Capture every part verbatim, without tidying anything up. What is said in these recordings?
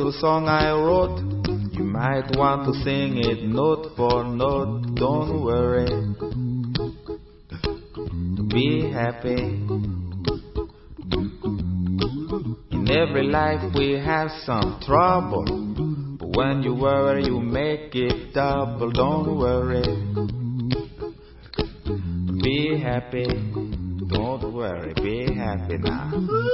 little song I wrote. You might want to sing it note for note. Don't worry, be happy. In every life we have some trouble, but when you worry you make it double. Don't worry, be happy. Don't worry, be happy now.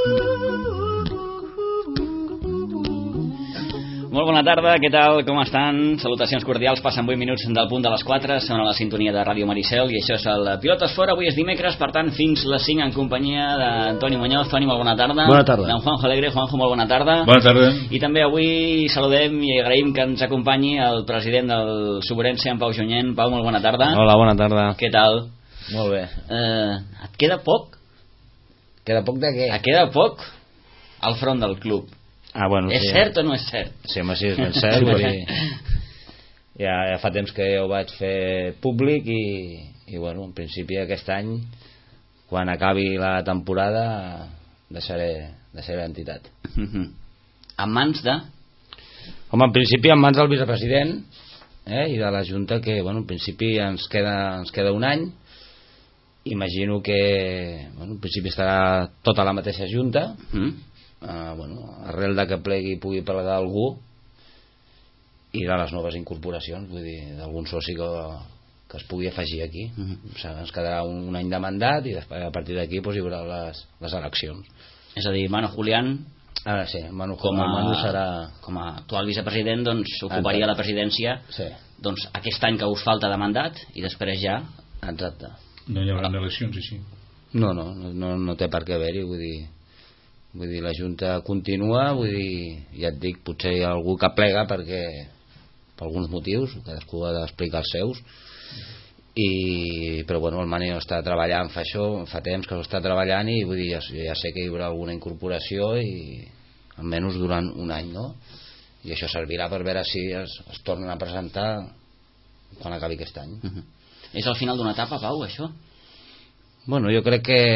Molt bona tarda, què tal, com estan? Salutacions cordials, passen vuit minuts del punt de les quatre, són a la sintonia de Ràdio Maricel i això és el Pilotes Fora. Avui és dimecres, per tant, fins les cinc en companyia d'Antoni Muñoz. Toni, molt bona tarda. Bona tarda. D'en Juanjo Alegre. Juanjo, molt bona tarda. Bona tarda. I també avui saludem i agraïm que ens acompanyi el president del Suburense, en Pau Junyent. Pau, molt bona tarda. Hola, bona tarda. Què tal? Molt bé. Eh, et queda poc? Queda poc de què? Et queda poc al front del club. Ah, bueno, és sí. cert o no és cert? Sí, home, sí, és ben cert. I ja, ja fa temps que ho vaig fer públic i, i bueno, en principi aquest any, quan acabi la temporada, deixaré, deixaré l'entitat. Uh-huh. En mans de? Home, en principi en mans del vicepresident eh, i de la Junta, que bueno, en principi ens queda, ens queda un any. Imagino que bueno, en principi estarà tota la mateixa Junta. Uh-huh. Uh, bueno, arrel de que plegui pugui parlar d'algú i de les noves incorporacions, vull dir, d'algun soci que, que es pugui afegir aquí. Uh-huh. O sigui, ens quedarà un, un any de mandat i després, a partir d'aquí pues, hi haurà les, les eleccions. És a dir, Manu Julián, ah, sí, Manu, com, a, Manu serà... com a actual vicepresident, doncs ocuparia la presidència, sí. Doncs aquest any que us falta de mandat i després ja... Exacte. No hi haurà eleccions així. No, no, no, no té per què haver-hi, vull dir... Vull dir, la Junta continua, vull dir, ja et dic, potser hi ha algú que plega perquè, per alguns motius, cadascú ha d'explicar els seus, i, però bueno, el Mani està treballant, fa això, fa temps que està treballant i vull dir, ja, ja sé que hi haurà alguna incorporació i almenys durant un any, no? I això servirà per veure si es, es tornen a presentar quan acabi aquest any. Uh-huh. És el final d'una etapa, Pau, això? Bueno, jo crec que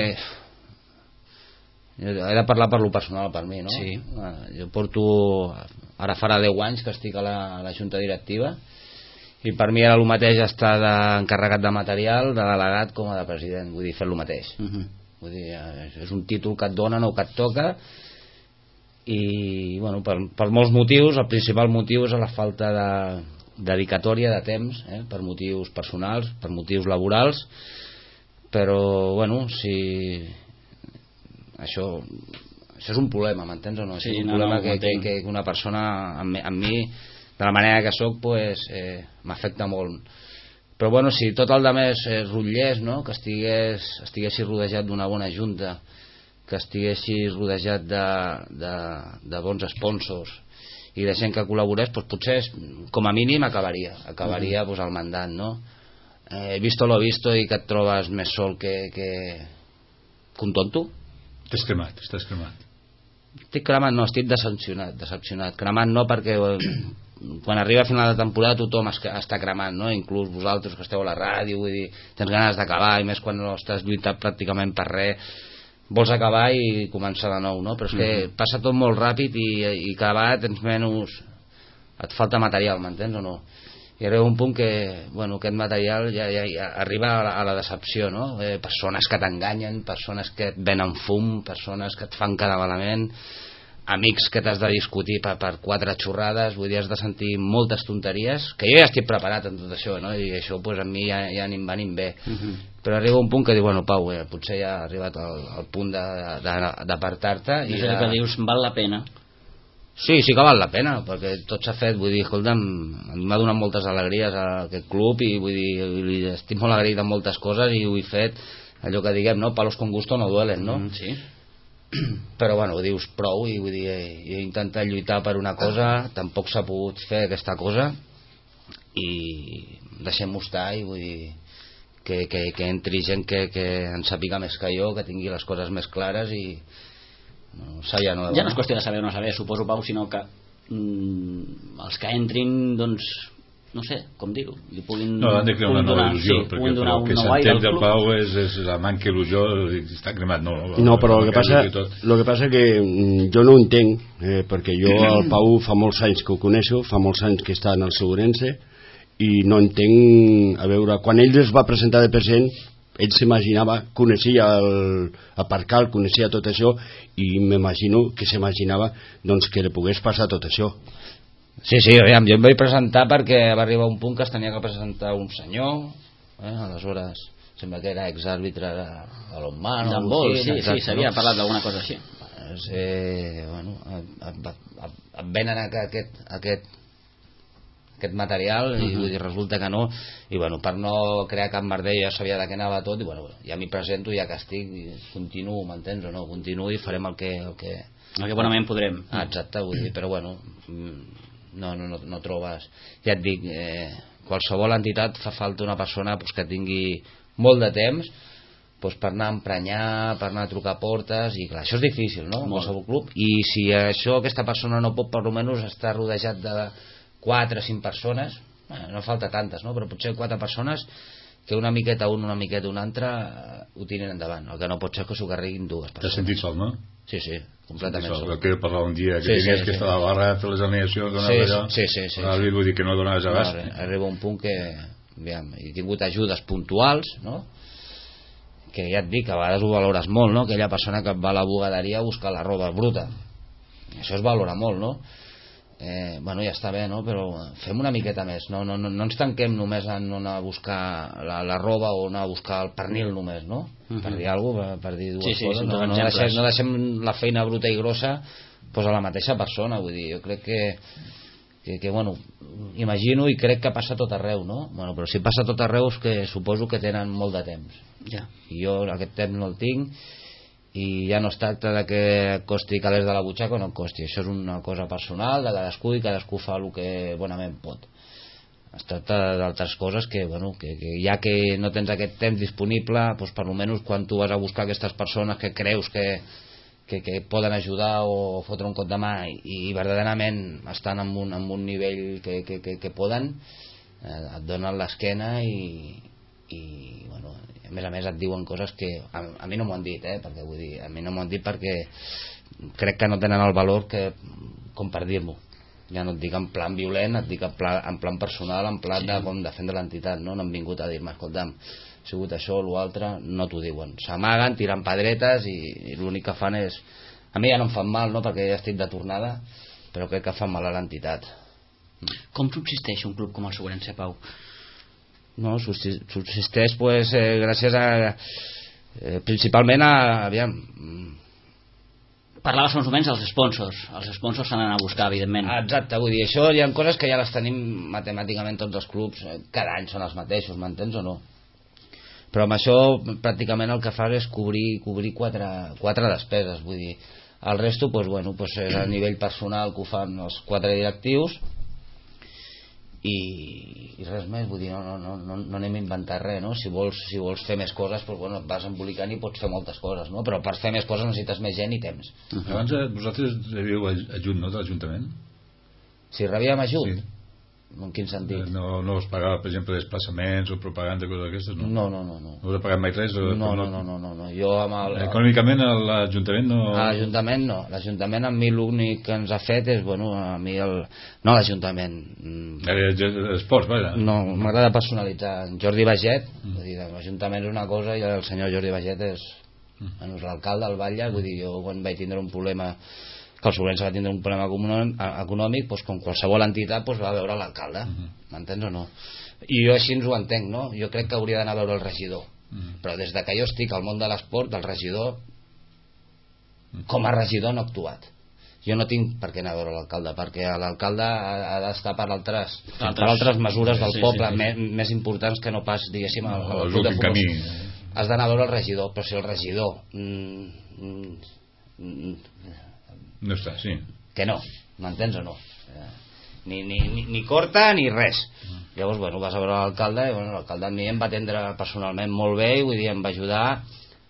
he de parlar per lo personal per mi, no? Sí. Jo porto, ara farà deu anys que estic a la, a la Junta Directiva i per mi era el mateix estar d'encarregat de material, de delegat com a de president, vull dir, fer el mateix. Uh-huh. Vull dir, és un títol que et dona, no que et toca, i bueno, per, per molts motius. El principal motiu és la falta de dedicatòria de temps, eh? Per motius personals, per motius laborals, però bueno, si això, això és un problema, m'entens o no? Sí, és un no, problema no, que, que, que una persona amb, amb mi, de la manera que soc, pues, eh, m'afecta molt. Però bueno, si tot el demés es rotllés, no? Que estigués, estiguessis rodejat d'una bona junta, que estiguessis rodejat de, de, de bons sponsors i de gent que col·laborés, pues potser com a mínim acabaria acabaria mm. pues, el mandat, no? Eh, visto lo visto, i que et trobes més sol que, que, que un tonto. T'has cremat, estàs cremat. Estic cremat, no, estic decepcionat, decepcionat. Cremat no, perquè quan arriba a final de temporada tothom es, està cremant, no? Inclús vosaltres que esteu a la ràdio, vull dir, tens ganes d'acabar, i més quan no estàs lluitant pràcticament per res, vols acabar i començar de nou, no? Però és que mm-hmm. passa tot molt ràpid i, i cada vegada tens menys, et falta material, m'entens o no? I arriba un punt que, bueno, aquest material ja, ja, ja arriba a la, a la decepció, no? Eh, persones que t'enganyen, persones que et venen fum, persones que et fan quedar malament, amics que t'has de discutir per, per quatre xorrades, vull dir, has de sentir moltes tonteries, que jo ja estic preparat en tot això, no? I això pues, a mi ja, ja ni em va ni em ve. Uh-huh. Però arriba un punt que diu, bueno, Pau, eh, potser ja ha arribat al, al punt d'apartar-te. És el que dius, val la pena. Sí, sí que val la pena, perquè tot s'ha fet, vull dir, escolta'm, a mi m'ha donat moltes alegries a aquest club i vull dir, li estic molt agraït amb moltes coses i ho he fet, allò que diguem, no? Palos con gusto no duelen, no? Mm, sí. Però bueno, ho dius prou i vull dir, he intentat lluitar per una cosa, tampoc s'ha pogut fer aquesta cosa i deixem-ho estar i vull dir que, que, que entri gent que, que en sàpiga més que jo, que tingui les coses més clares i no, ja no, ja no és qüestió de saber o no saber, suposo, Pau, sinó que mm, els que entrin doncs no sé, com dir-ho, li puguin, no, han de crear una nova il·lusió, sí, perquè donar el que un nou aire s'entén al del club. Pau és, és la manca il·lusió, està cremat, no? No, però el que passa, el que passa que jo no ho entenc, eh, perquè jo el Pau fa molts anys que ho coneixo, fa molts anys que està en el Segurense, i no entenc, a veure, quan ell es va presentar de president, ell s'imaginava, coneixia el, el Parcal, coneixia tot això, i m'imagino que s'imaginava doncs, que li pogués passar tot això. Sí, sí, aviam, jo em vaig presentar perquè va arribar un punt que es tenia que presentar un senyor, eh, aleshores sembla que era exàrbitre de, de l'Oman d'handbol, sí, exacte, sí, s'havia no? parlat d'alguna cosa així. Eh, bueno, et, et, et venen aquest, aquest, aquest material i uh-huh. i resulta que no, i bueno, per no crear cap merder ja sabia de què anava tot, i bueno, ja m'hi presento, ja que estic, i continuo, m'entens o no? Continuo i farem el que... El que, el que bonament podrem. Ah, exacte, vull dir, però bueno... No, no, no, no trobes, ja et dic, eh, qualsevol entitat fa falta una persona pues, que tingui molt de temps pues, per anar a emprenyar, per anar a trucar portes, i clar, això és difícil, no? En qualsevol club, i si això aquesta persona no pot per almenys estar rodejat de quatre o cinc persones, bueno, no falta tantes, no? Però potser quatre persones que una miqueta un, una miqueta un altre eh, ho tiren endavant, el que no pot ser que s'ho carreguin dues persones. T'has sentit sol, no? Sí, sí, completament sol. sol. Que parlar un dia que sí, tenies sí, que sí. estar a la barra, fer les alineacions, donar sí, allò, sí, sí, sí, ara sí. vull dir que no donaves abast. No, arriba un punt que aviam, he tingut ajudes puntuals, no? Que ja et dic, a vegades ho valores molt, no? Aquella persona que va a la bugaderia a buscar la roba bruta, això es valora molt, no? Eh, bueno, ja està bé, no? Però fem una miqueta més, no, no, no, no ens tanquem només en anar a buscar la, la roba o anar a buscar el pernil només, no? Uh-huh. Per dir alguna cosa, per, per dir dues sí, sí, coses, no, no, deixem, no deixem la feina bruta i grossa pues, a la mateixa persona, vull dir, jo crec que que, que bueno, imagino i crec que passa tot arreu, no? Bueno, però si passa tot arreu és que suposo que tenen molt de temps, ja. I jo aquest temps no el tinc, i ja no es tracta de que costi calés de la butxaca o no costi, això és una cosa personal de cadascú i cadascú fa el que bonament pot. Es tracta d'altres coses que, bueno, que, que ja que no tens aquest temps disponible, doncs per almenys quan tu vas a buscar aquestes persones que creus que, que, que poden ajudar o fotre un cop de mà i, i verdaderament estan en un, en un nivell que, que, que, que poden, eh, et donen l'esquena i, i bueno, a més a més et diuen coses que a, a mi no m'ho han dit, eh, perquè vull dir, a mi no m'ho han dit perquè crec que no tenen el valor que, com per dir-m'ho, ja no et dic en plan violent, et dic en plan, en plan personal, en plan sí. de com defendre l'entitat, no? No han vingut a dir-me, escolta'm, ha sigut això o l'altre, no t'ho diuen, s'amaguen, tiren pedretes i, i l'únic que fan és, a mi ja no em fan mal, no? Perquè ja estic de tornada, però crec que fan mal a l'entitat. Com subsisteix un club com el Segurense, Pau? No, subsisteix pues, eh, gràcies a eh, principalment a aviam, parlaves uns moments dels sponsors els sponsors s'han d'anar a buscar evidentment. Exacte, vull dir, això hi ha coses que ja les tenim matemàticament tots els clubs, cada any són els mateixos, m'entens o no? Però amb això pràcticament el que fas és cobrir, cobrir quatre, quatre despeses, vull dir, el resto pues, bueno, pues és a nivell personal que ho fan els quatre directius i, i res més, vull dir, no, no, no, no anem a inventar res, no? Si vols, si vols fer més coses, doncs, bueno, et vas embolicant i pots fer moltes coses, no? Però per fer més coses necessites més gent i temps. Uh-huh. Abans eh, vosaltres rebíeu ajut, no, de l'Ajuntament? Si rebíem ajut? Sí. En quin sentit? No, no us pagava, per exemple, desplaçaments o propaganda, coses d'aquestes, no? No, no, no, no. No us ha pagat mai res? O, no, no, no, no, no, no. Jo amb el... Econòmicament l'Ajuntament no... L'Ajuntament no. L'Ajuntament a mi l'únic que ens ha fet és, bueno, a mi el... No l'Ajuntament. Esports, vaja. No, m'agrada personalitzar. Jordi Baget, mm. vull dir, l'Ajuntament és una cosa i el senyor Jordi Baget és, mm. bueno, és l'alcalde del Batlle, vull dir, jo quan vaig tindre un problema que el Segurense va tindre un problema econòmic, doncs com qualsevol entitat doncs va veure l'alcalde, uh-huh. m'entens o no? I jo així ens ho entenc, no? Jo crec que hauria d'anar a veure el regidor, uh-huh. però des de que jo estic al món de l'esport, el regidor uh-huh. com a regidor no ha actuat. Jo no tinc per què anar a veure l'alcalde, perquè l'alcalde ha, ha d'estar per altres, altres, per altres mesures del sí, poble sí, sí. Més, més importants que no pas, diguéssim, el, no, el, el, el camí. Has d'anar a veure el regidor, però si el regidor mm, mm, mm, no està, sí. Que no, m'entens o no? Ni, ni, ni, ni corta ni res. Mm. Llavors, bueno, vas a veure l'alcalde i bueno, l'alcalde a mi em va atendre personalment molt bé i vull dir, em va ajudar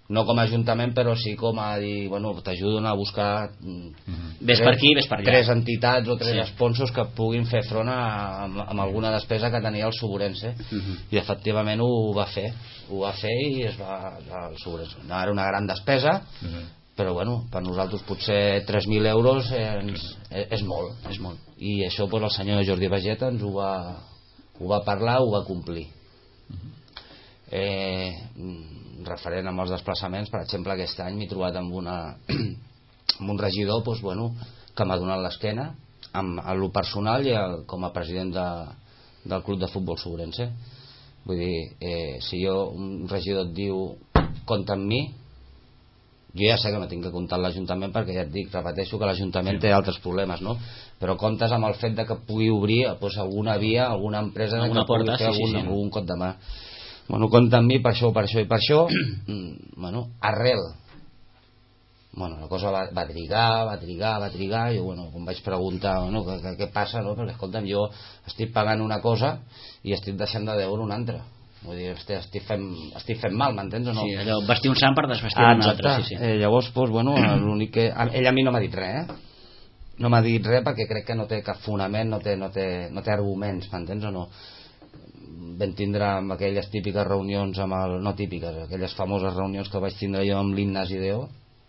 no com a ajuntament, però sí com a dir, bueno, t'ajuden a buscar mm-hmm. ves per aquí, ves per allà, tres entitats o tres sí. sponsors que puguin fer front a, a, a alguna despesa que tenia el Suburense, mm-hmm. i efectivament ho va fer ho va fer i es va el Suburense. No era una gran despesa, mm-hmm. però bueno, per nosaltres potser tres mil euros ens, és, és molt, és molt, i això pues, el senyor Jordi Bageta ens ho va, ho va parlar, ho va complir. Mm-hmm. eh, referent amb els desplaçaments, per exemple aquest any m'he trobat amb, una, amb un regidor doncs, bueno, que m'ha donat l'esquena amb, a lo personal i el, com a president de, del club de futbol Suburense. Vull dir, eh, si jo un regidor et diu compta amb mi, jo ja sé que no tinc que comptar amb l'Ajuntament, perquè ja et dic, repeteixo que l'Ajuntament sí. té altres problemes, no? Però comptes amb el fet de que pugui obrir doncs, alguna via, alguna empresa alguna que porta, pugui fer sí, algun, sí, sí. algun cop de mà. Bueno, compta amb mi per això, per això i per això. Bueno, arrel. Bueno, la cosa va, va trigar, va trigar, va trigar. Jo, bueno, quan vaig preguntar, bueno, què, què, què passa, no? Perquè, escolta'm, jo estic pagant una cosa i estic deixant de deure una altra. Vull dir, estic, estic, fent, estic fent mal, m'entens o no? Sí, allò, vestir un sant per desvestir ah, un altre. Sí, sí. Eh, llavors, doncs, bueno, l'únic que... Ell a mi no m'ha dit res, eh? No m'ha dit res perquè crec que no té cap fonament, no té, no té, no té arguments, m'entens o no? Vam tindre amb aquelles típiques reunions amb el, no típiques, aquelles famoses reunions que vaig tindre jo amb l'Ignasi Deo,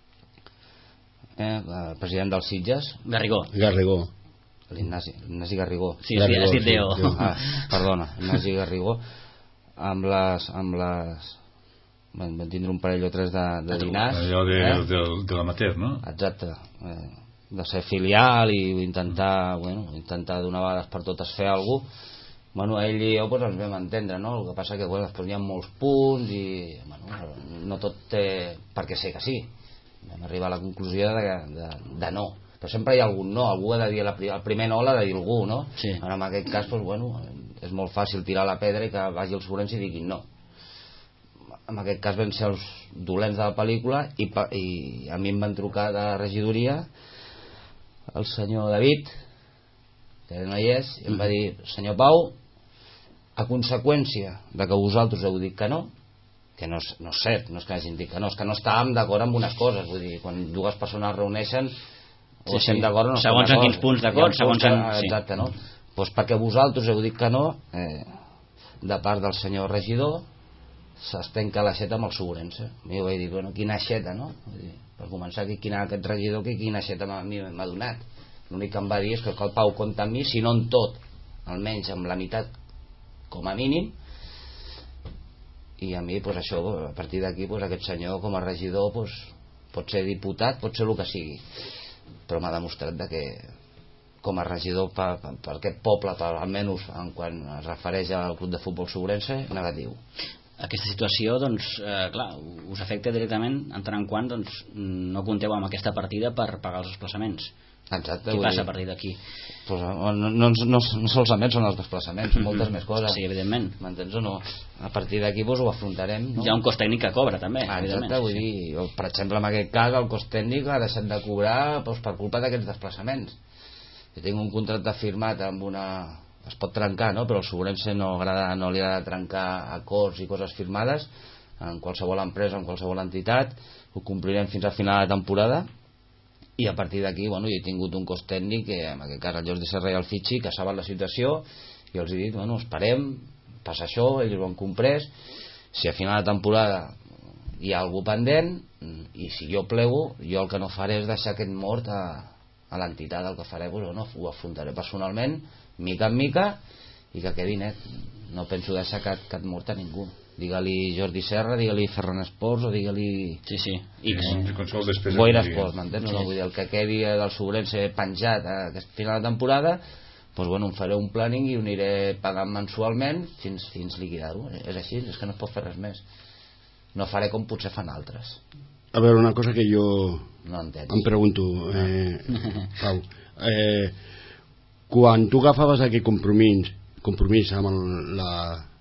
eh, president dels Sitges. Garrigó. Garrigó. L'Ignasi, l'Ignasi Garrigó. Sí, Garrigó, has dit Deo. Sí, ah, perdona, Ignasi Garrigó. Amb les... Amb les vam, vam tindre un parell o tres de, de dinars. Allò de, eh? de, de l'amateur, no? Exacte. Eh, de ser filial i intentar, bueno, intentar d'una vegada per totes fer alguna cosa. Bueno, ell i jo pues, ens vam entendre, no? El que passa que bueno, després hi ha molts punts i bueno, no tot té per què ser que sí. Vam arribar a la conclusió de, de, de no. Però sempre hi ha algun no, algú ha de dir, el primer no l'ha de dir algú, no? Sí. Ara, en aquest cas, pues, bueno, és molt fàcil tirar la pedra i que vagi els Suburense i diguin no. En aquest cas van ser els dolents de la pel·lícula i, i a mi em van trucar de regidoria el senyor David, que no hi és, i em va dir, senyor Pau, a conseqüència de que vosaltres heu dit que no, que no és, no és cert, no és que hagin dit que no, és que no estàvem d'acord amb unes coses, vull dir, quan dues persones reuneixen o sí, estem sí. d'acord o no segons en quins punts d'acord, segons en... Exacte, no? Doncs perquè vosaltres heu dit que no, eh, de part del senyor regidor, es trenca l'aixeta amb el Suburense. Jo vaig dir, bueno, quina aixeta, no? Vull dir, per començar, quina, aquest regidor, que quina aixeta m'ha donat. L'únic que em va dir és que el Pau compta amb mi, si no en tot, almenys amb la meitat com a mínim, i a mi pues, això, a partir d'aquí pues, aquest senyor com a regidor pues, pot ser diputat, pot ser el que sigui, però m'ha demostrat de que com a regidor per, per, per aquest poble, per, almenys en quan es refereix al club de futbol Suburense, negatiu. Aquesta situació doncs, eh, clar, us afecta directament en tant en quant doncs, no compteu amb aquesta partida per pagar els desplaçaments. Exacte, què passa a partir d'aquí? Pues, no, no, no, no solament són els desplaçaments, són moltes més coses. Sí, evidentment. M'entens o no? A partir d'aquí pues, ho afrontarem, no? Hi ha un cost tècnic que cobra també. Ah, exacte, vull sí. dir, per exemple en aquest cas el cost tècnic ha deixat de cobrar pues, per culpa d'aquests desplaçaments. Jo tinc un contracte firmat amb una... es pot trencar, no? Però el Suburense no, agrada, no li agrada trencar acords i coses firmades en qualsevol empresa, en qualsevol entitat. Ho complirem fins a final de temporada. I a partir d'aquí, bueno, jo he tingut un cost tècnic que en aquest cas el Jordi Serra i el Fitxi que saben la situació i els he dit, bueno, esperem, passa això, ells ho han comprès, si a final de temporada hi ha algú pendent i si jo plego, jo el que no faré és deixar aquest mort a, a l'entitat, el que faré pues, no, ho afrontaré personalment, mica en mica, i que quedi net. No penso deixar cap, cap mort a ningú. Digue-li Jordi Serra, digue-li Ferran Esports o digue-li sí, sí. eh, Boira Esports, m'entens? Sí. No? Vull dir, el que quedi del Suburense penjat a aquest final de temporada, doncs, bueno, em faré un planning i ho aniré pagant mensualment fins, fins liquidar-ho. És així, és que no es pot fer res més. No faré com potser fan altres. A veure, una cosa que jo no entenc. Em pregunto, eh, Pau, eh, quan tu agafaves aquest compromís, compromís amb el, la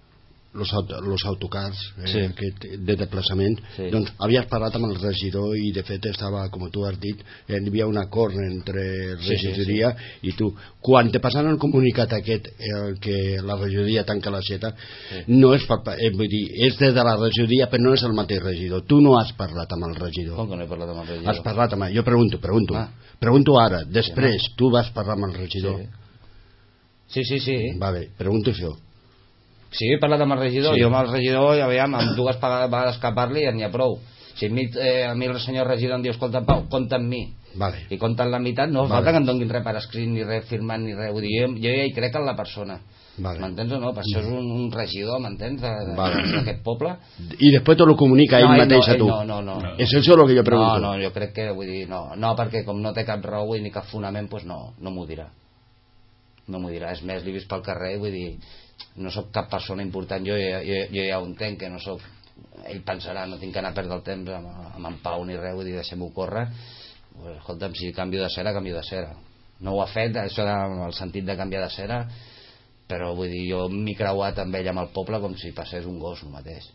los, auto, los autocars eh, Sí. que, de desplaçament, Sí. doncs havies parlat amb el regidor i de fet estava, com tu has dit, eh, hi havia un acord entre Sí, regidoria sí, sí. i tu. Quan te passen el comunicat aquest eh, que la regidoria tanca la xeta, sí. no és, per, eh, vull dir, és des de la regidoria però no és el mateix regidor. Tu no has parlat amb el regidor. Com que no he parlat amb el regidor? Has parlat amb ell. Jo pregunto, pregunto. Ah. Pregunto ara. Després, sí, tu vas parlar amb el regidor. Sí, sí, sí. sí. Vale, pregunto això. Sí, he parlat amb el regidor, Sí. sí. Jo amb el regidor, aviam, amb dues vegades que parli ja n'hi ha prou. Si a mi, eh, a mi el senyor regidor em diu, escolta, Pau, compta amb mi, Vale. i compta en la meitat, no Vale. falta que em donguin res per escrit, ni res firmant, ni res. Vull dir, jo, jo ja hi crec en la persona. Vale. M'entens o no? Per això és un, un regidor, m'entens, Vale. d'aquest poble. I després te lo comunica ell no, mateix no, a tu. No, no, no. no. És això el que jo pregunto. No, no, jo crec que, vull dir, no, no perquè com no té cap raó ni cap fonament, doncs no, no m'ho dirà. No m'ho dirà. És més, l'he vist pel carrer, vull dir, no sóc cap persona important, jo, jo, jo, jo ja ho entenc, que no sóc... Ell pensarà, no tinc que anar a perdre el temps amb, amb en Pau ni res, vull dir, deixem-ho córrer. Pues, escolta'm, si canvio de cera, canvio de cera. No ho ha fet, això del sentit de canviar de cera, però vull dir, jo m'he creuat amb ell amb el poble com si passés un gos el mateix.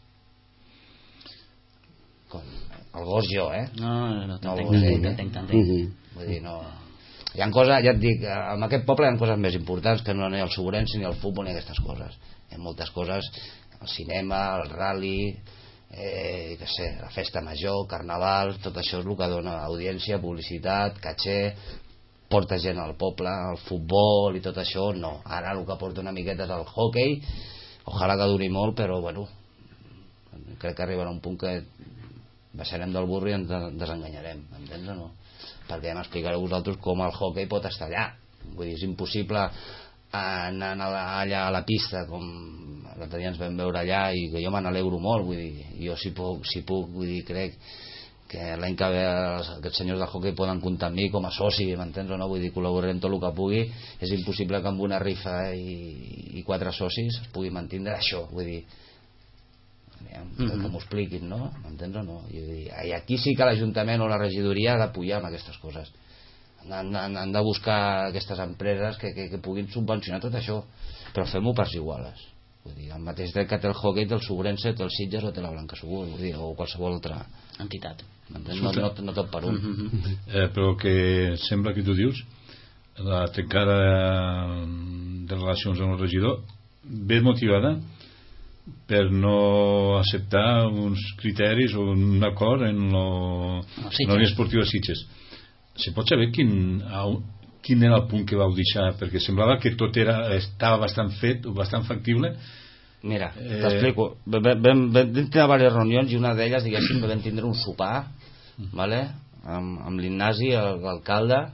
Com, el gos jo, eh? No, no, no, No, t'entenc, vull dir, t'entenc, t'entenc, t'entenc. Mhm. Vull dir, no... Hi ha coses, ja et dic, en aquest poble hi ha coses més importants que no ni el Sobrense, ni el futbol, ni aquestes coses. Hi ha moltes coses, el cinema, el rally, eh, que sé, la festa major, carnaval, tot això és el que dona audiència, publicitat, caché, porta gent al poble, el futbol i tot això, no. Ara el que porta una miqueta és el hockey, ojalà que duri molt, però bueno, crec que arribarà un punt que baixarem del burro i ens desenganyarem, entens o no? Perquè ja m'explicareu vosaltres com el hockey pot estar allà. Vull dir, és impossible anar allà a la pista, com l'altre dia ens vam veure allà, i que jo me n'alegro molt, vull dir, jo si puc, si puc vull dir, crec que l'any que ve aquests senyors de hockey poden comptar amb mi com a soci, m'entens o no? Vull dir, col·laborarem tot el que pugui. És impossible que amb una rifa i, i quatre socis es pugui mantindre això, vull dir, que, que m'ho expliquin, no? M'entens o no? I, i aquí sí que l'Ajuntament o la regidoria ha d'apoyar amb aquestes coses. Han, han, han de buscar aquestes empreses que, que, que puguin subvencionar tot això, però fem-ho parts iguales. Vull dir, el mateix dret que té el hockey, té el Sobrense, té el Sitges o té la Blanca Segur, vull dir, o qualsevol altra entitat. M'entens? No, no, no tot per un. Mm-hmm. eh, però que sembla que tu dius la tancada de relacions amb el regidor ve motivada per no acceptar uns criteris o un acord en lo, No, sí, la Unió Esportiva Sitges. Se pot saber quin, quin era el punt que vau deixar? Perquè semblava que tot era, estava bastant fet o bastant factible. Mira, Eh, t'explico. Vam, vam, vam tenir diverses reunions i una d'elles, diguéssim, vam tindre un sopar, vale? amb, amb l'Ignasi, l'alcalde,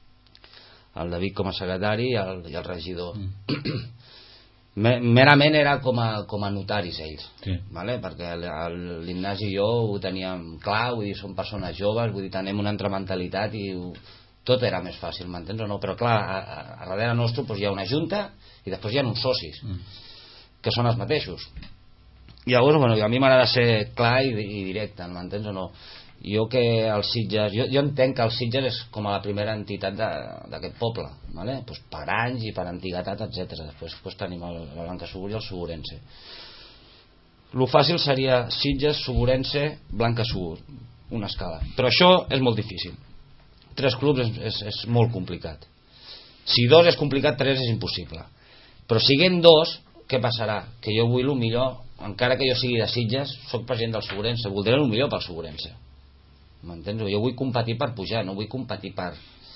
el David com a secretari i el, i el regidor. Mm. Merament era com a, com a notaris ells, Sí. vale? Perquè l'Ignasi i jo ho teníem clar, vull dir, som persones joves, vull dir, tenim una altra mentalitat i ho, tot era més fàcil, m'entens o no? Però clar, a, a, a darrere nostre doncs, hi ha una junta i després hi ha uns socis mm. que són els mateixos. I llavors, bueno, a mi m'agrada ser clar i, i directe, m'entens o no? Jo que els Sitges, jo, jo entenc que els Sitges és com a la primera entitat d'aquest poble, ¿vale? Pues per anys i per antiguitat, etcètera. Després pues, tenim el, la Blanca Segur i el Sobrense. Lo fàcil seria Sitges, Sobrense, Blanca Segur, una escala. Però això és molt difícil. Tres clubs és, és, és molt complicat. Si dos és complicat, tres és impossible. Però siguent dos, què passarà? Que jo vull el millor, encara que jo sigui de Sitges, soc president del Sobrense, voldré el millor pel Sobrense. M'entens? Jo vull competir per pujar, no vull competir per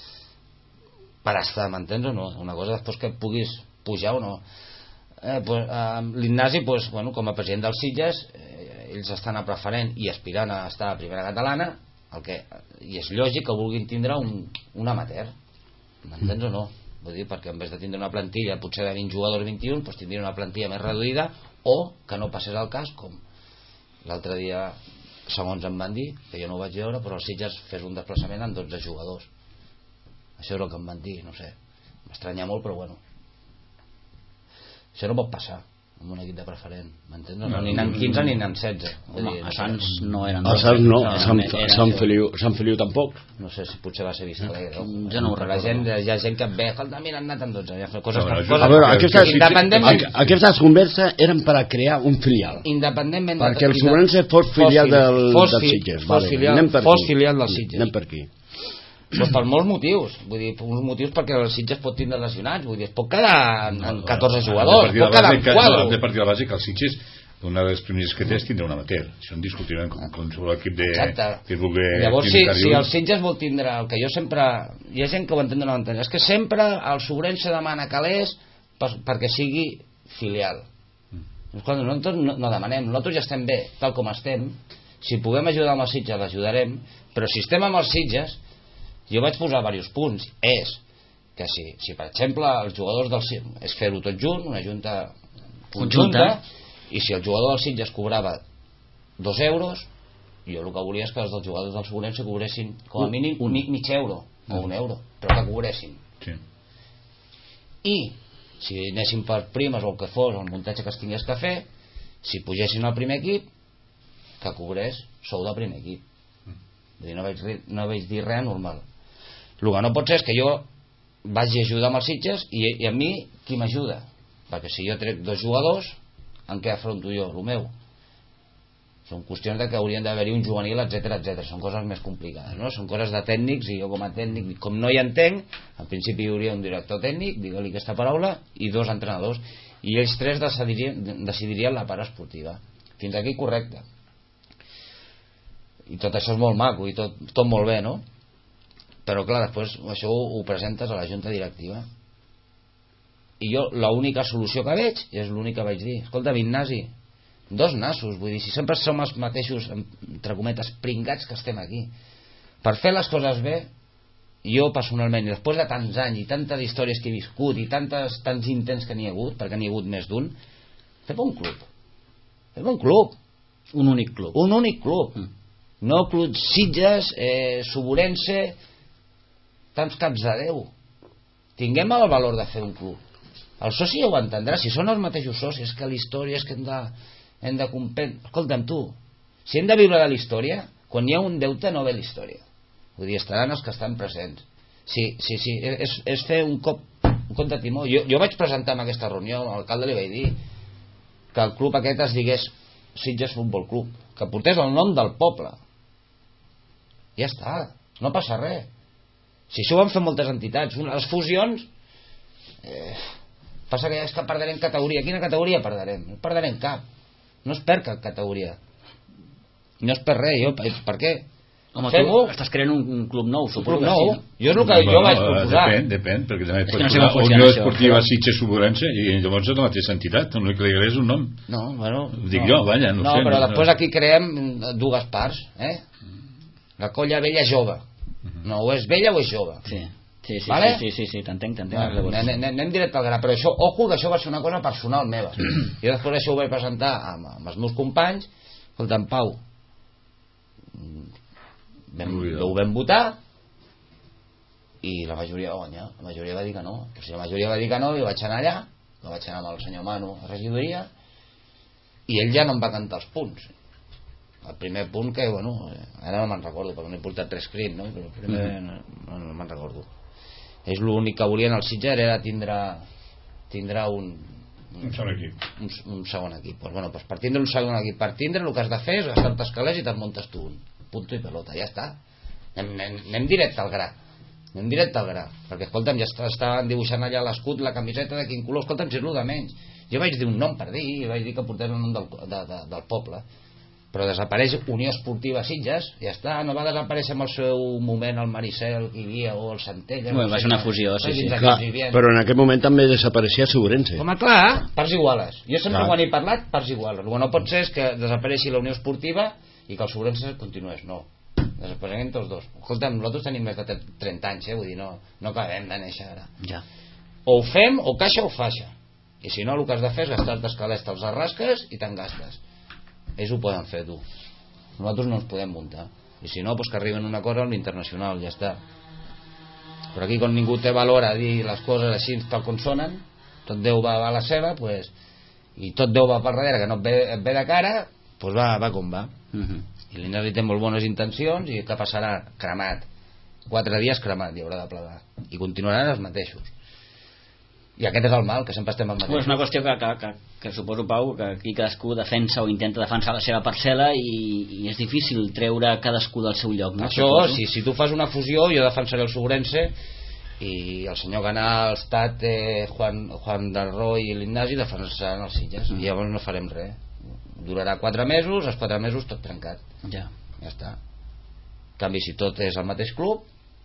per estar, m'entens o no? Una cosa després que puguis pujar o no. Eh, pues, eh, L'Ignasi, pues, bueno, com a president dels Sitges, eh, ells estan a preferent i aspirant a estar a primera catalana, el que, i és lògic que vulguin tindre un, un amateur, m'entens o no? Vull dir, perquè en vez de tindre una plantilla potser de vint jugadors, vint-i-un, pues tindrien una plantilla més reduïda, o que no passés el cas com l'altre dia, segons em van dir, que jo no ho vaig veure, però el Sitges fes un desplaçament amb dotze jugadors. Això és el que em van dir, no sé, m'estranya molt, però bueno, això no pot passar, amb un equip de preferent, m'entens? No, ni anant quinze ni anant setze. Home, a Sants no eren a Sants no, a Sant, Sant, Feliu, Sant Feliu tampoc. No sé si potser va ser Vista Alegre. No? Jo no ho recordo. La gent, hi ha gent que ve, escolta, mira, han anat amb dotze. Ja fa coses no, que, no, coses a veure, aquestes, independentment... aquestes converses eren per a crear un filial. Independentment... Perquè el Sobrense fos filial del, fos, del Sitges. Fos, vale, filial, fos filial del Sitges. Anem per aquí. Pues per molts motius, vull dir, uns motius perquè el Sitges pot tindre lesionats, vull dir, es pot quedar en catorze jugadors, pot quedar en quadro. De partir de la base que el Sitges, una de les primeres que té és tindre un amateur, això en discutirem com, com sobre l'equip de... Exacte. Que vulgui, llavors si, si el Sitges vol tindre el que jo sempre, hi ha gent que ho entén d'una manera, és que sempre el Sobrense demana calés per, perquè sigui filial. Mm. Quan nosaltres no, no demanem, nosaltres ja estem bé tal com estem, si puguem ajudar amb el Sitges l'ajudarem, però si estem amb els Sitges, jo vaig posar diversos punts, és que si, si per exemple els jugadors del Sitges és fer-ho tot junt, una junta conjunta, i si el jugador del Sitges cobrava dos euros, jo el que volia és que els dels jugadors del Sobrense cobressin com a mínim un mig euro o un euro, però que cobressin. Sí. I si anéssim per primes o el que fos, el muntatge que es tingués que fer, si pugessin al primer equip, que cobrés sou del primer equip. Vull dir, no vaig, no vaig dir res normal. El que no pot ser és que jo vagi a ajudar amb els Sitges i, i a mi qui m'ajuda, perquè si jo trec dos jugadors, en què afronto jo el meu? Són qüestions de que haurien d'haver-hi un juvenil, etc etc. Són coses més complicades, no? Són coses de tècnics i jo com a tècnic, com no hi entenc, en principi hi hauria un director tècnic, digue-li aquesta paraula, i dos entrenadors, i ells tres decidirien, decidirien la part esportiva. Fins aquí correcte. I tot això és molt maco i tot, tot molt bé, no? Però clar, després això ho, ho presentes a la junta directiva i jo l'única solució que veig és l'únic que vaig dir, escolta, Ignasi, dos nassos, vull dir, si sempre som els mateixos entre cometes pringats que estem aquí, per fer les coses bé, jo personalment, i després de tants anys i tantes històries que he viscut i tantes, tants intents que n'hi ha hagut, perquè n'hi ha hagut més d'un, fem un club fem un club un únic club un únic club mm. No club Sitges, eh, Sobrense, tants caps de Déu. Tinguem el valor de fer un club. El soci ja ho entendrà, si són els mateixos socis, que la història és que hem de, hem de comprendre. Escolta'm tu, si hem de viure de la història, quan hi ha un deute no ve la història. Vull dir, estaran els que estan presents. Sí, sí, sí, és, és fer un cop un cop de timó. Jo, jo vaig presentar en aquesta reunió, l'alcalde li vaig dir que el club aquest es digués Sitges Futbol Club, que portés el nom del poble. Ja està, no passa res. Si això ho van fer moltes entitats, les fusions eh, passa que és que perdarem categoria. Quina categoria perdarem? No perdarem cap, no es perd cap categoria, no es perd res. Jo, per què? Home, tu estàs creant un, un club nou, suposo que sí, no? Jo és el que jo vaig proposar. Depèn, depèn, perquè també pots posar Unió Esportiva Sitges Sobrense i llavors és la mateixa entitat, no li crearés un nom. No, bueno, ho dic no, jo, vaja, no, no sé. No, però no, després aquí creem dues parts, eh? La colla vella jove. No, o és vella o és jove. Sí, sí, sí, vale? sí, sí, sí, t'entenc, t'entenc. Vale, anem, anem directe al gra, però això, ojo, que això va ser una cosa personal meva. Jo després això ho vaig presentar amb, amb els meus companys, escolta, en Pau, vam, ho vam votar i la majoria va guanyar, la majoria va dir que no. O sigui, la majoria va dir que no, i vaig anar allà, que vaig anar amb el senyor Manu a regidoria, i ell ja no em va cantar els punts. El primer punt que, bueno, ara no me'n recordo perquè no he portat res escrit, no? Però el primer no, no, no me'n recordo. És l'únic que volien els Sitges era tindre tindre un un segon equip un, un segon equip. Pues, bueno, pues per tindre un segon equip, per tindre el que has de fer és gastar-te escalers i te'n muntes tu un punto i pelota, ja està. Anem, anem, anem directe al gra anem directe al gra, perquè escolta'm, ja estaven dibuixant allà l'escut, la camiseta de quin color, escolta'm, si és el de menys. Jo vaig dir un nom per dir, i vaig dir que portés el nom del, de, de, del poble, però desapareix Unió Esportiva Sitges, ja està, no va desaparèixer en el seu moment el Maricel que hi havia o el Centella. Bueno, no va ser una fusió, sí, sí. Clar, però en aquell moment també desapareixia Sobrense. Home, clar, parts iguales. Jo sempre clar. Quan he parlat, parts iguales. El que no pot ser és que desapareixi la Unió Esportiva i que el Sobrense continués, no. Desapareixen tots dos. Escolta'm, nosaltres tenim més de trenta anys, eh? Vull dir, no, no acabem de néixer ara. Ja. O ho fem, o caixa o faixa. I si no, el que has de fer és gastar-te escalers, te'ls arrasques i te'n gastes. Ells ho poden fer, tu. Nosaltres no ens podem muntar. I si no, doncs que arriben una cosa amb l'internacional, ja està. Però aquí, quan ningú té valor a dir les coses així tal com sonen, tot Déu va a la seva, pues, i tot Déu va per darrere que no et ve, et ve de cara, doncs va, va com va. Uh-huh. I l'Ignasi té molt bones intencions i què passarà? Cremat. Quatre dies cremat i haurà de plegar. I continuaran els mateixos. I aquest és el mal, que sempre estem els mateixos. És una qüestió que, que, que, que suposo, Pau, que aquí cadascú defensa o intenta defensar la seva parcel·la i, i és difícil treure cadascú del seu lloc, no? Això, si, si tu fas una fusió, jo defensaré el Sobrense i el senyor Canals, Tate, Juan, Juan del Roy i l'Ignasi defensaran els Sitges. Mm. I llavors no farem res. Durarà quatre mesos, els quatre mesos tot trencat. Ja. Ja està. En canvi, si tot és el mateix club,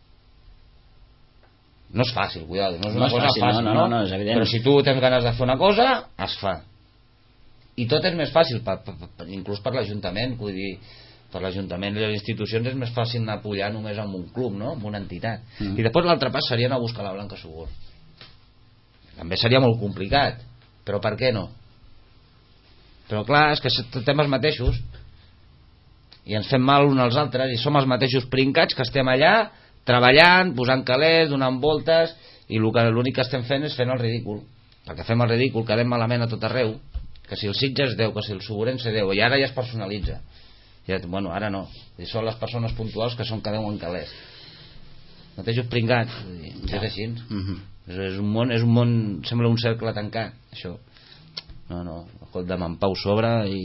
no és fàcil, cuidado, no és una no és cosa fàcil, fàcil, no, no, no, és evident. Però si tu tens ganes de fer una cosa, es fa. I tot és més fàcil, per, per, per, inclús per l'Ajuntament, vull dir, per l'Ajuntament i les institucions és més fàcil anar a apoyar només amb un club, no? Amb una entitat. Mm. I després l'altre pas seria anar a buscar la Blanca Subur. També seria molt complicat, però per què no? Però clar, és que estem els mateixos i ens fem mal uns als altres i som els mateixos princats que estem allà treballant, posant calés, donant voltes i l'únic que estem fent és fent el ridícul, perquè fem el ridícul, quedem malament a tot arreu, que si el Sitges Déu, que si el Sobrense Déu, i ara ja es personalitza. Ja, bueno, ara no, i són les persones puntuals que són que deuen calés, mateixos pringats, ja. És així. Mm-hmm. és, és un món, és un món, sembla un cercle tancat, això. No, no, escolta'm, en Pau sobre i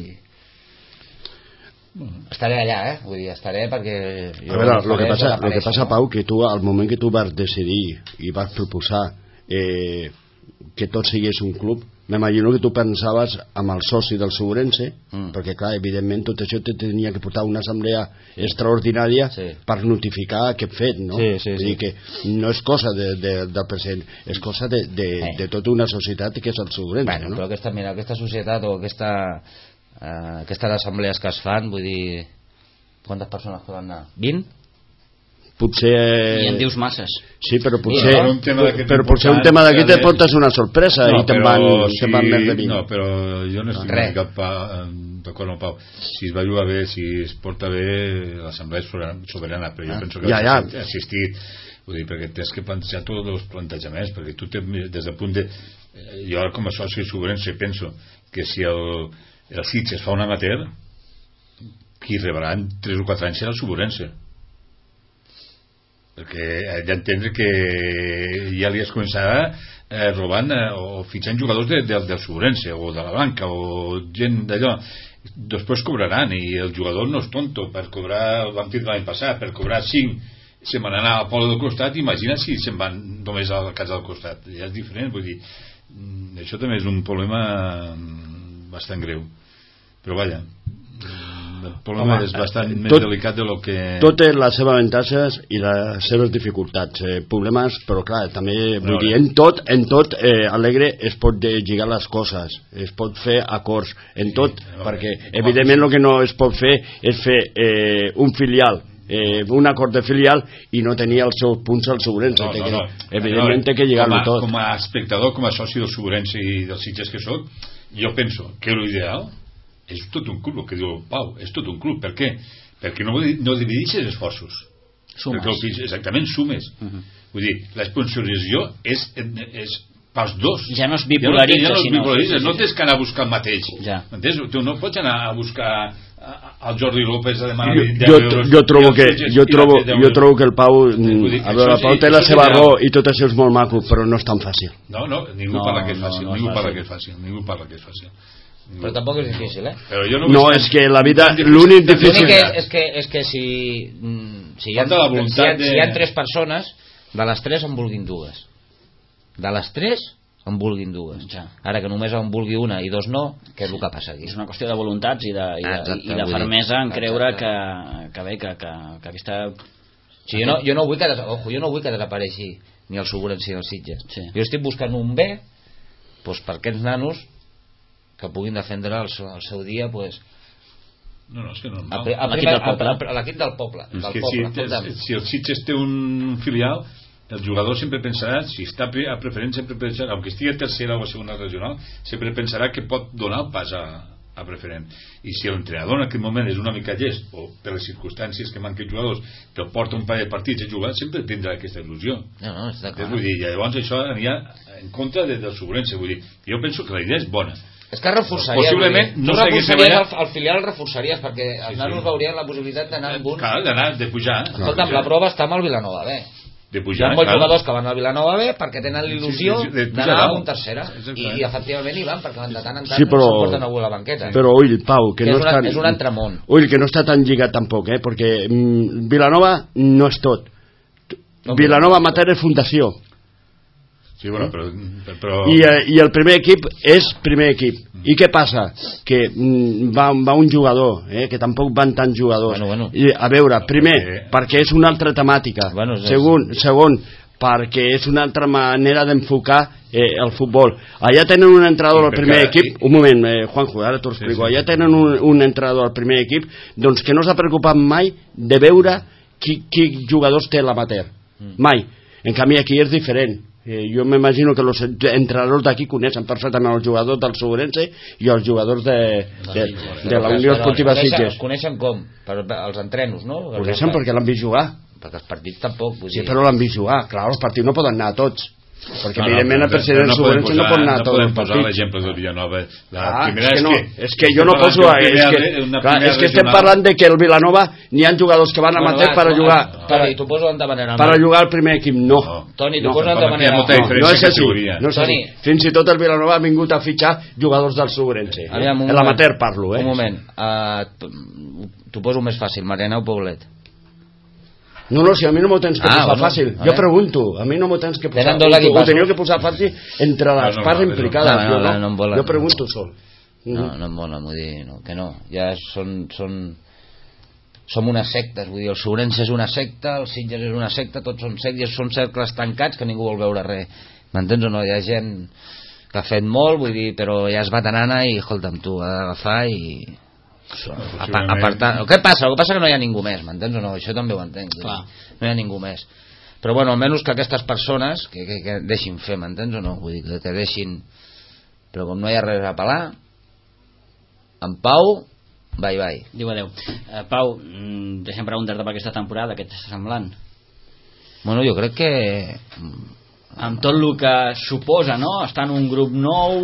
estaré allà, eh? Vull dir, estaré perquè jo a veure, el que passa, lo que passa, Pau, que tu al moment que tu vas decidir i vas proposar eh, que tot sigués un club, m'imagino que tu pensaves amb el soci del Sobrense, mm. perquè clar, evidentment tot això te tenia que portar una assemblea extraordinària sí. per notificar aquest fet, no? Sí, sí, Vull sí. dir que no és cosa de, de, del present, és cosa de, de, eh. de tota una societat que és el Sobrense, bueno, no? Però aquesta, mira, aquesta societat o aquesta Uh, aquestes assemblees que es fan, vull dir, quantes persones poden anar? vint? Potser... I en dius masses. Sí, però potser, no, un tema però potser un tema d'aquí te portes una sorpresa no, i te'n van, si, te van més de vint. No, però jo no estic no, cap d'acord amb Pau. Si es va jugar bé, si es porta bé, l'assemblea és soberana, però jo ah. penso que ja, ja. ha assistit, vull dir, perquè tens que plantejar tots els plantejaments, perquè tu te, des del punt de... Jo com a soci Sobrense penso que si el el Sitges fa un amateur, qui rebrà en tres o quatre anys serà el Sobrense, perquè he d'entendre que ja li es començarà eh, robant eh, o fitxant jugadors de, de, del Sobrense o de la Blanca o gent d'allò. Després cobraran i el jugador no és tonto per cobrar, ho vam dir l'any passat, per cobrar cinc se'n van anar al poble del costat, imagina si se'n van només a la casa del costat, ja és diferent, vull dir, això també és un problema bastant greu, però vaja, el problema Home, és bastant tot, més delicat de lo que... Tot té les seves avantatges i les seves dificultats, eh, problemes, però clar, també vull dir, en tot, en tot eh, Alegre es pot lligar les coses, es pot fer acords en tot, sí, perquè evidentment el que no es pot fer és fer eh, un filial Eh, un acord de filial i no tenir els seus punts al Sobrense, no, no, no. evidentment té que lligar-lo tot. Com a espectador, com a soci del Sobrense i dels Sitges que soc, jo penso que l'ideal és tot un club, el que diu Pau, és tot un club. Per què? Perquè no, no divideixes esforços, sumes. perquè exactament sumes. Uh -huh. Vull dir, l'esponsorització és, és pels dos, ja no es bipolaritza, ja no, ja no, sinó, bipolaritza, sí, sí, sí. no tens que anar a buscar el mateix, ja. Tu no pots anar a buscar al Jordi López a demanar jo, jo, jo trobo que jo trobo, jo trobo que el Pau dir, a veure, el Pau té la seva raó i tot això és molt maco, però no és tan fàcil. No, no, ningú no, parla que és fàcil, no, no ningú parla que és fàcil, ningú parla que és fàcil. Però tampoc és difícil, eh? Però jo no, no és que la vida l'únic difícil és, és que és que si si hi ha, si hi ha, si hi ha tres persones, de les tres en vulguin dues. De les tres en vulguin dues. Ja. Ara que només en vulgui una i dos no, què és el que passa aquí? És una qüestió de voluntats i de, i de, Exacte, i de fermesa en creure que, que bé, que, que, que aquesta... Sí, jo, no, jo, no vull que, ojo, jo no vull que desapareixi ni el Sobrense ni el Sitges. Sí. Jo estic buscant un bé doncs, per aquests nanos que puguin defendre el, el seu dia pues, no, no, és que normal. A, a, a, l'equip del poble, a l'equip del poble, és del que poble si, si el Sitges té un filial, el jugador sempre pensarà, si està a preferent sempre pensarà, aunque estigui a tercera o a segona regional, sempre pensarà que pot donar el pas a, a preferent. I si l'entrenador en aquell moment és una mica llest, o per les circumstàncies que manquen jugadors, te'l porta un parell de partits a jugar, sempre tindrà aquesta il·lusió. No, no, està clar. Vull dir, llavors això anirà en contra de, del Sobrense. Vull dir, jo penso que la idea és bona. És que reforçaries. Possiblement no no seguís reforçaries el, el filial el reforçaries perquè els sí, nanos sí. veurien la possibilitat d'anar amb un... Clar, d'anar, de pujar. Escolta'm, la prova està amb el Vilanova B. De pujar, hi ha molts clar. jugadors que van al Vilanova B perquè tenen l'il·lusió sí, sí, sí, d'anar a un tercera i, i efectivament hi van perquè van de tant en tant sí, però, s'emporten algú a la banqueta. Però ull, Pau, que, que no és, una, està, és un entramont. Ull, que no està tan lligat tampoc, eh? Perquè mm, Vilanova no és tot. No, Vilanova Mater és fundació. Sí, bueno, però, però... I, I el primer equip és primer equip. I què passa? Que mm, va, va un jugador, eh, que tampoc van tants jugadors. Bueno, bueno. I, a veure, primer, perquè, perquè és una altra temàtica. Bueno, és segon, segon, perquè és una altra manera d'enfocar eh, el futbol. Allà tenen un entrenador sí, al primer equip, i... un moment, eh, Juanjo, ara t'ho explico. Sí, sí. Allà tenen un, un entrenador al primer equip doncs que no s'ha preocupat mai de veure qui, qui jugadors té l'amater. Mm. Mai. En canvi aquí és diferent. Eh, jo m'imagino que els entrenadors d'aquí coneixen perfectament els jugadors del Segurense i els jugadors de, de, de la Unió Esportiva Sitges. Els coneixen com? Per, els entrenos, no? Els coneixen perquè l'han vist jugar. Perquè els partits tampoc. Vull sí, dir... però l'han vist jugar. Clar, els partits no poden anar a tots. Perquè no, evidentment no, el president del Segurense no pot anar a tots els partits. No podem posar l'exemple del Vilanova. La ah, primera és, que no, és, que, és que jo no poso és que, clar, és que estem parlant de que el Vilanova n'hi ha jugadors que van a Mater per a jugar Toni, t'ho poso de manera per a jugar al primer equip, no Toni, t'ho poso de manera no és així, no és així. Fins i tot el Vilanova ha vingut a fitxar jugadors del Segurense, en l'amater parlo, eh? Un moment, t'ho poso més fàcil, Mariana o Poblet? No, no, si a mi no m'ho tens que ah, posar bueno, fàcil. Jo pregunto, a mi no m'ho tens que posar fàcil. Ho teniu que posar fàcil entre les no, no, parts no, implicades. No, no, no, no, no, no jo pregunto sol. No, no em volen, vull dir, no, que no. Ja són, són, som unes sectes, vull dir, el Segurense és una secta, el Sitges és una secta, tots són sectes, són cercles tancats que ningú vol veure res. M'entens o no? Hi ha gent que ha fet molt, vull dir, però ja es va tanant i, escolta'm, tu, ha d'agafar i... Apartar. El que passa? El que passa que no hi ha ningú més, m'entens o no? Això també ho entenc. No hi ha ningú més. Però bueno, almenys que aquestes persones que, que, que deixin fer, m'entens o no? Vull dir, que, que deixin... Però com no hi ha res a pelar, en Pau, bye bye. Diu adeu. Uh, Pau, mm, deixem preguntar-te per aquesta temporada, què t'està semblant? Bueno, jo crec que... amb tot el que suposa, no? Està en un grup nou...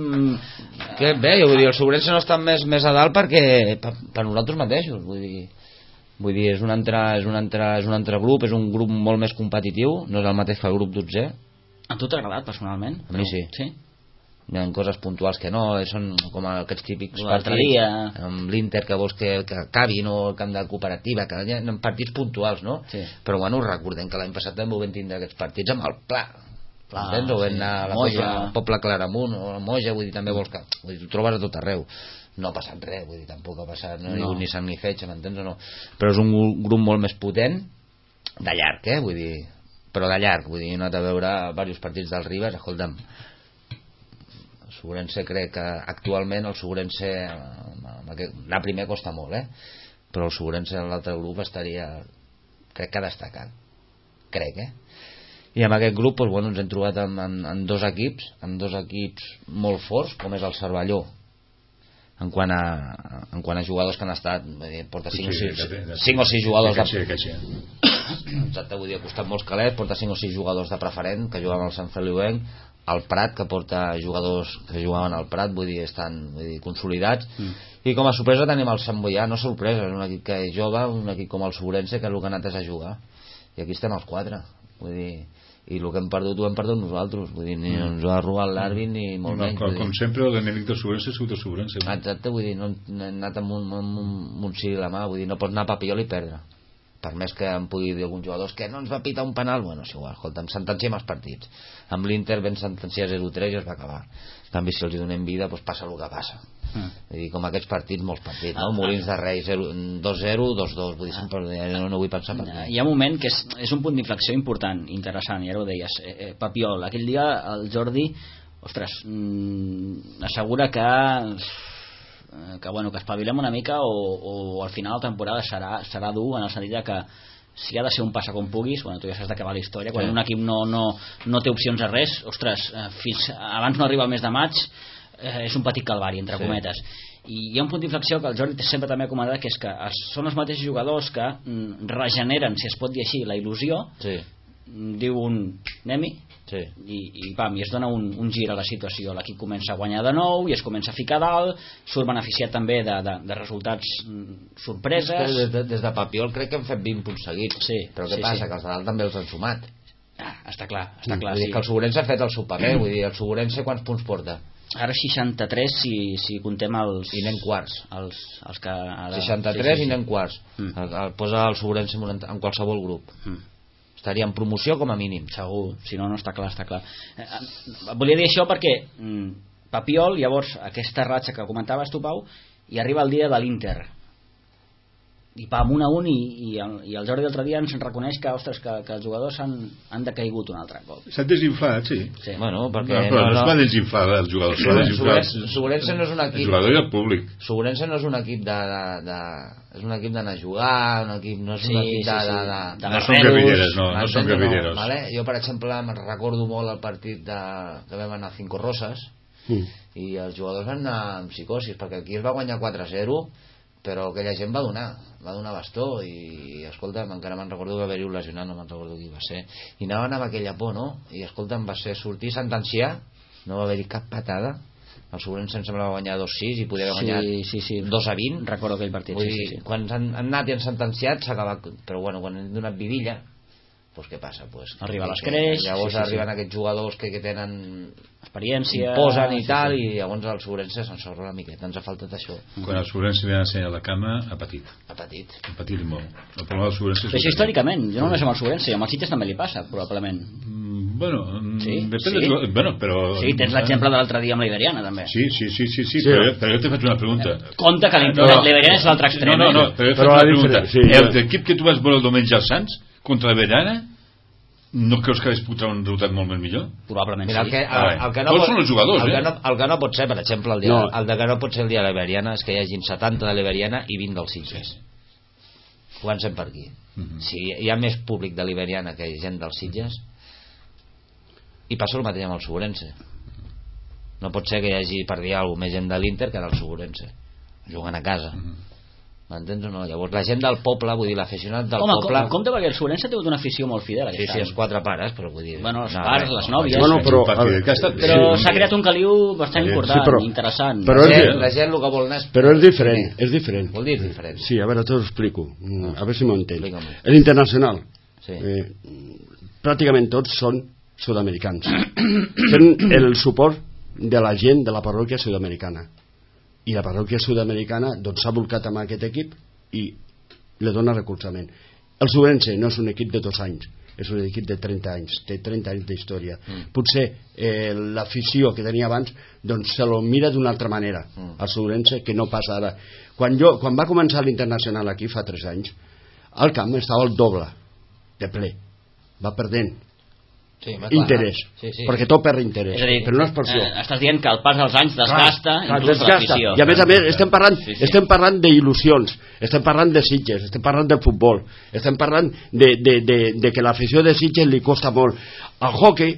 Que bé, jo vull dir, el Segurense no està més, més a dalt perquè per, per nosaltres mateixos, vull dir, vull dir, és un altre, és un altre, és un altre grup, és un grup molt més competitiu, no és el mateix que el grup dotzè. A tu t'ha agradat personalment? A mi sí. Sí? Hi ha coses puntuals que no, són com aquests típics l'altre dia amb l'Inter que vols que, que acabi, no el camp de cooperativa, que hi ha partits puntuals, no? Sí. Però bueno, recordem que l'any passat també ho vam tindre aquests partits amb el Pla, Pla entens? O vam anar a la Moja, Pobla, Poble Claramunt o la Moja, vull dir, també vols que vull dir, ho trobes a tot arreu, no ha passat res, vull dir, tampoc ha passat no, no. ni Sant ni Fetge, m'entens o no? Però és un grup molt més potent de llarg, eh, vull dir, però de llarg, vull dir, he anat a veure diversos partits del Ribes, escolta'm, el Segurense crec que actualment el Segurense la primer costa molt, eh, però el Segurense en l'altre grup estaria, crec que destacant, crec, eh, i amb aquest grup doncs, bueno, ens hem trobat amb, amb, amb dos equips amb dos equips molt forts com és el Cervelló en quant a, en quant a jugadors que han estat dir, porta cinc o sis jugadors de... exacte, vull dir, ha costat molts calés, porta cinc o sis jugadors de preferent que jugaven al Sant Feliuenc, el Prat que porta jugadors que jugaven al Prat, vull dir, estan vull dir, consolidats mm. i com a sorpresa tenim el Sant Boià, no sorpresa, és un equip que és jove, un equip com el Segurense que el que ha anat és a jugar i aquí estem els quatre, vull dir, i el que hem perdut ho hem perdut nosaltres, vull dir, ni mm. ens ho ha robat l'àrbit ni molt no, menys com, com sempre l'enemic del Segurense ha sigut el Segurense, exacte, vull dir, no hem anat amb un, amb un, amb un ciri a la mà, vull dir, no pots anar a Papiol i perdre, per més que em pugui dir alguns jugadors que no ens va pitar un penal, bueno, és igual, escolta, sentenciem els partits amb l'Inter vam sentenciar zero tres i es va acabar, en canvi si els hi donem vida doncs passa el que passa mm. vull dir, com aquests partits, molts partits, no? Molins de Rei dos zero, dos dos vull dir, sempre, no, no vull pensar per hi ha un moment que és, és un punt d'inflexió important, interessant, i ara ho deies, eh, eh, Papiol, aquell dia el Jordi ostres, mm, assegura que que, bueno, que espavilem una mica o, o al final la temporada serà, serà dur en el sentit de que si ha de ser un passa com puguis, bueno, tu ja saps d'acabar la història, quan sí. un equip no, no, no té opcions a res, ostres, fins abans no arriba el mes de maig, eh, és un petit calvari, entre sí. cometes, i hi ha un punt d'inflexió que el Jordi sempre també ha comentat, que és que són els mateixos jugadors que mm, regeneren, si es pot dir així, la il·lusió, sí. diu un anem-hi, sí. i, i pam, i es dona un, un gir a la situació, l'equip comença a guanyar de nou i es comença a ficar dalt, surt beneficiat també de, de, de resultats mm, sorpreses. Des de, des de Papiol crec que hem fet vint punts seguits, sí, però què sí, passa? Sí. Que els de dalt també els han sumat. Ah, està clar, està clar, vull dir sí. que el Segurense ha fet el seu paper, vull dir, el Segurense quants punts porta? Ara seixanta-tres si, si contem els... I anem quarts. Els, els que ara... seixanta-tres sí, sí, sí. i anem quarts. Mm. El, el posa el Segurense en, un, en qualsevol grup. Mm. Estaria en promoció com a mínim. Segur, si no, no està clar, està clar. Eh, eh, volia dir això perquè mm, Papiol, llavors, aquesta ratxa que comentaves tu, Pau, i arriba el dia de l'Inter. I pam, un a un, i, i, el, i el Jordi l'altre dia ens reconeix que, ostres, que, que els jugadors han, han decaigut un altre cop. S'han desinflat, sí. Sí. Bueno, perquè... No, però no, no, no es no. va desinflar els jugadors. Segurense, Segurense no és un equip... El jugador i el públic. Segurense no és un equip de... de, de és un equip d'anar a jugar, un equip, no és Sí, un equip de... sí, sí. de, de, De No barreros, són guerrilleres, no, no m'entens són o guerrilleros. vale? Jo, per exemple, me'n recordo molt el partit de, que vam anar a Cinco Roses, Mm. i els jugadors van anar amb psicosis, perquè aquí es va guanyar quatre a zero, però aquella gent va donar va donar bastó, i escolta, encara me'n recordo que va haver-hi un lesionat, no me'n recordo qui va ser, i anaven amb aquella por, no? I escolta, em va ser sortir a sentenciar, no va haver-hi cap patada, el Segurense em sembla va guanyar dos a sis i podia haver guanyat Sí, sí, sí. dos a vint. Recordo aquell partit, Vull sí, dir, sí, sí. quan han, han anat i han sentenciat s'ha acabat, però bueno, quan han donat vidilla, pues què passa? Pues, Arriba que, l'escreix, que llavors sí, sí, arriben sí. aquests jugadors que, que tenen Experiència... posen i sí, tal, sí. i llavors el Segurense se'n sorra una miqueta, ens ha faltat això. Quan el Segurense li ha ensenyat la cama, ha patit. Ha patit. Ha patit molt. El problema del Segurense és... Però això històricament, jo no només amb el Segurense, amb el Sitges també li passa, probablement. Mm, bueno, Sí, depèn sí. del jugador. Bueno, però... Sí, tens l'exemple de l'altre dia amb la Iberiana, també. Sí, sí, sí, sí, sí, però, jo, però jo t'he fet una pregunta. Compte que No, l'Iberiana és l'altre extrem. No, no, no, eh? però jo t'he Però fet la una pregunta. diferència- sí, El jo- equip que tu vas veure el diumenge als Sants, contra la Iberiana, no creus que hagués pogut treure un resultat molt més millor? Probablement Mira, el sí. que, Ah, el, el que no tots pot, són els jugadors, el eh? que no, el que no pot ser, per exemple, el, dia, No. el de que no pot ser el dia de l'Iberiana és que hi hagin setanta de l'Iberiana i vint del Sitges. Comencem per aquí. Mhm. Si hi ha més públic de l'Iberiana que gent dels Sitges, i passa el mateix amb el Segurense. No pot ser que hi hagi, per dir alguna cosa, més gent de l'Inter que del Segurense, jugant a casa. Mhm. M'entens o no? Llavors la gent del poble, vull dir, l'aficionat del Home, poble... com, compte perquè el Segurense ha tingut una afició molt fidel Sí, aquest sí, any. els quatre pares, però vull dir... Bueno, els no, pares, no, les no, nòvies. Bueno, però- Un partit que ha estat- Però sí, s'ha creat un caliu bastant Sí, important, però- interessant. però la, és gent, que- la gent el que vol anar és... Però és diferent, és diferent. Vol dir diferent. Sí, a veure, te ho explico. Mm, A veure si m'ho entens. Explica-m'ho. L'internacional, Sí. eh, pràcticament tots són sud-americans. Tenen el suport de la gent de la parròquia sud-americana. I la parròquia sud-americana doncs s'ha volcat amb aquest equip i li dona recolzament. El Segurense no és un equip de dos anys, és un equip de trenta anys, té trenta anys d'història. Mm. Potser eh, l'afició que tenia abans doncs se lo mira d'una altra manera, mm. el Segurense, que no passa ara. Quan, jo, quan va començar l'Internacional aquí fa tres anys, el camp estava al doble de ple, va perdent Sí, ma, clar. interès, Sí, sí. perquè tot perd interès, És a dir, però no és per això. eh, estàs dient que el pas dels anys desgasta Clar, inclús desgasta. l'afició. I a més a més estem parlant, Sí, sí. estem parlant d'il·lusions, estem parlant de Sitges, estem parlant del futbol, estem parlant de, de, de, de que l'afició de Sitges li costa molt. El hockey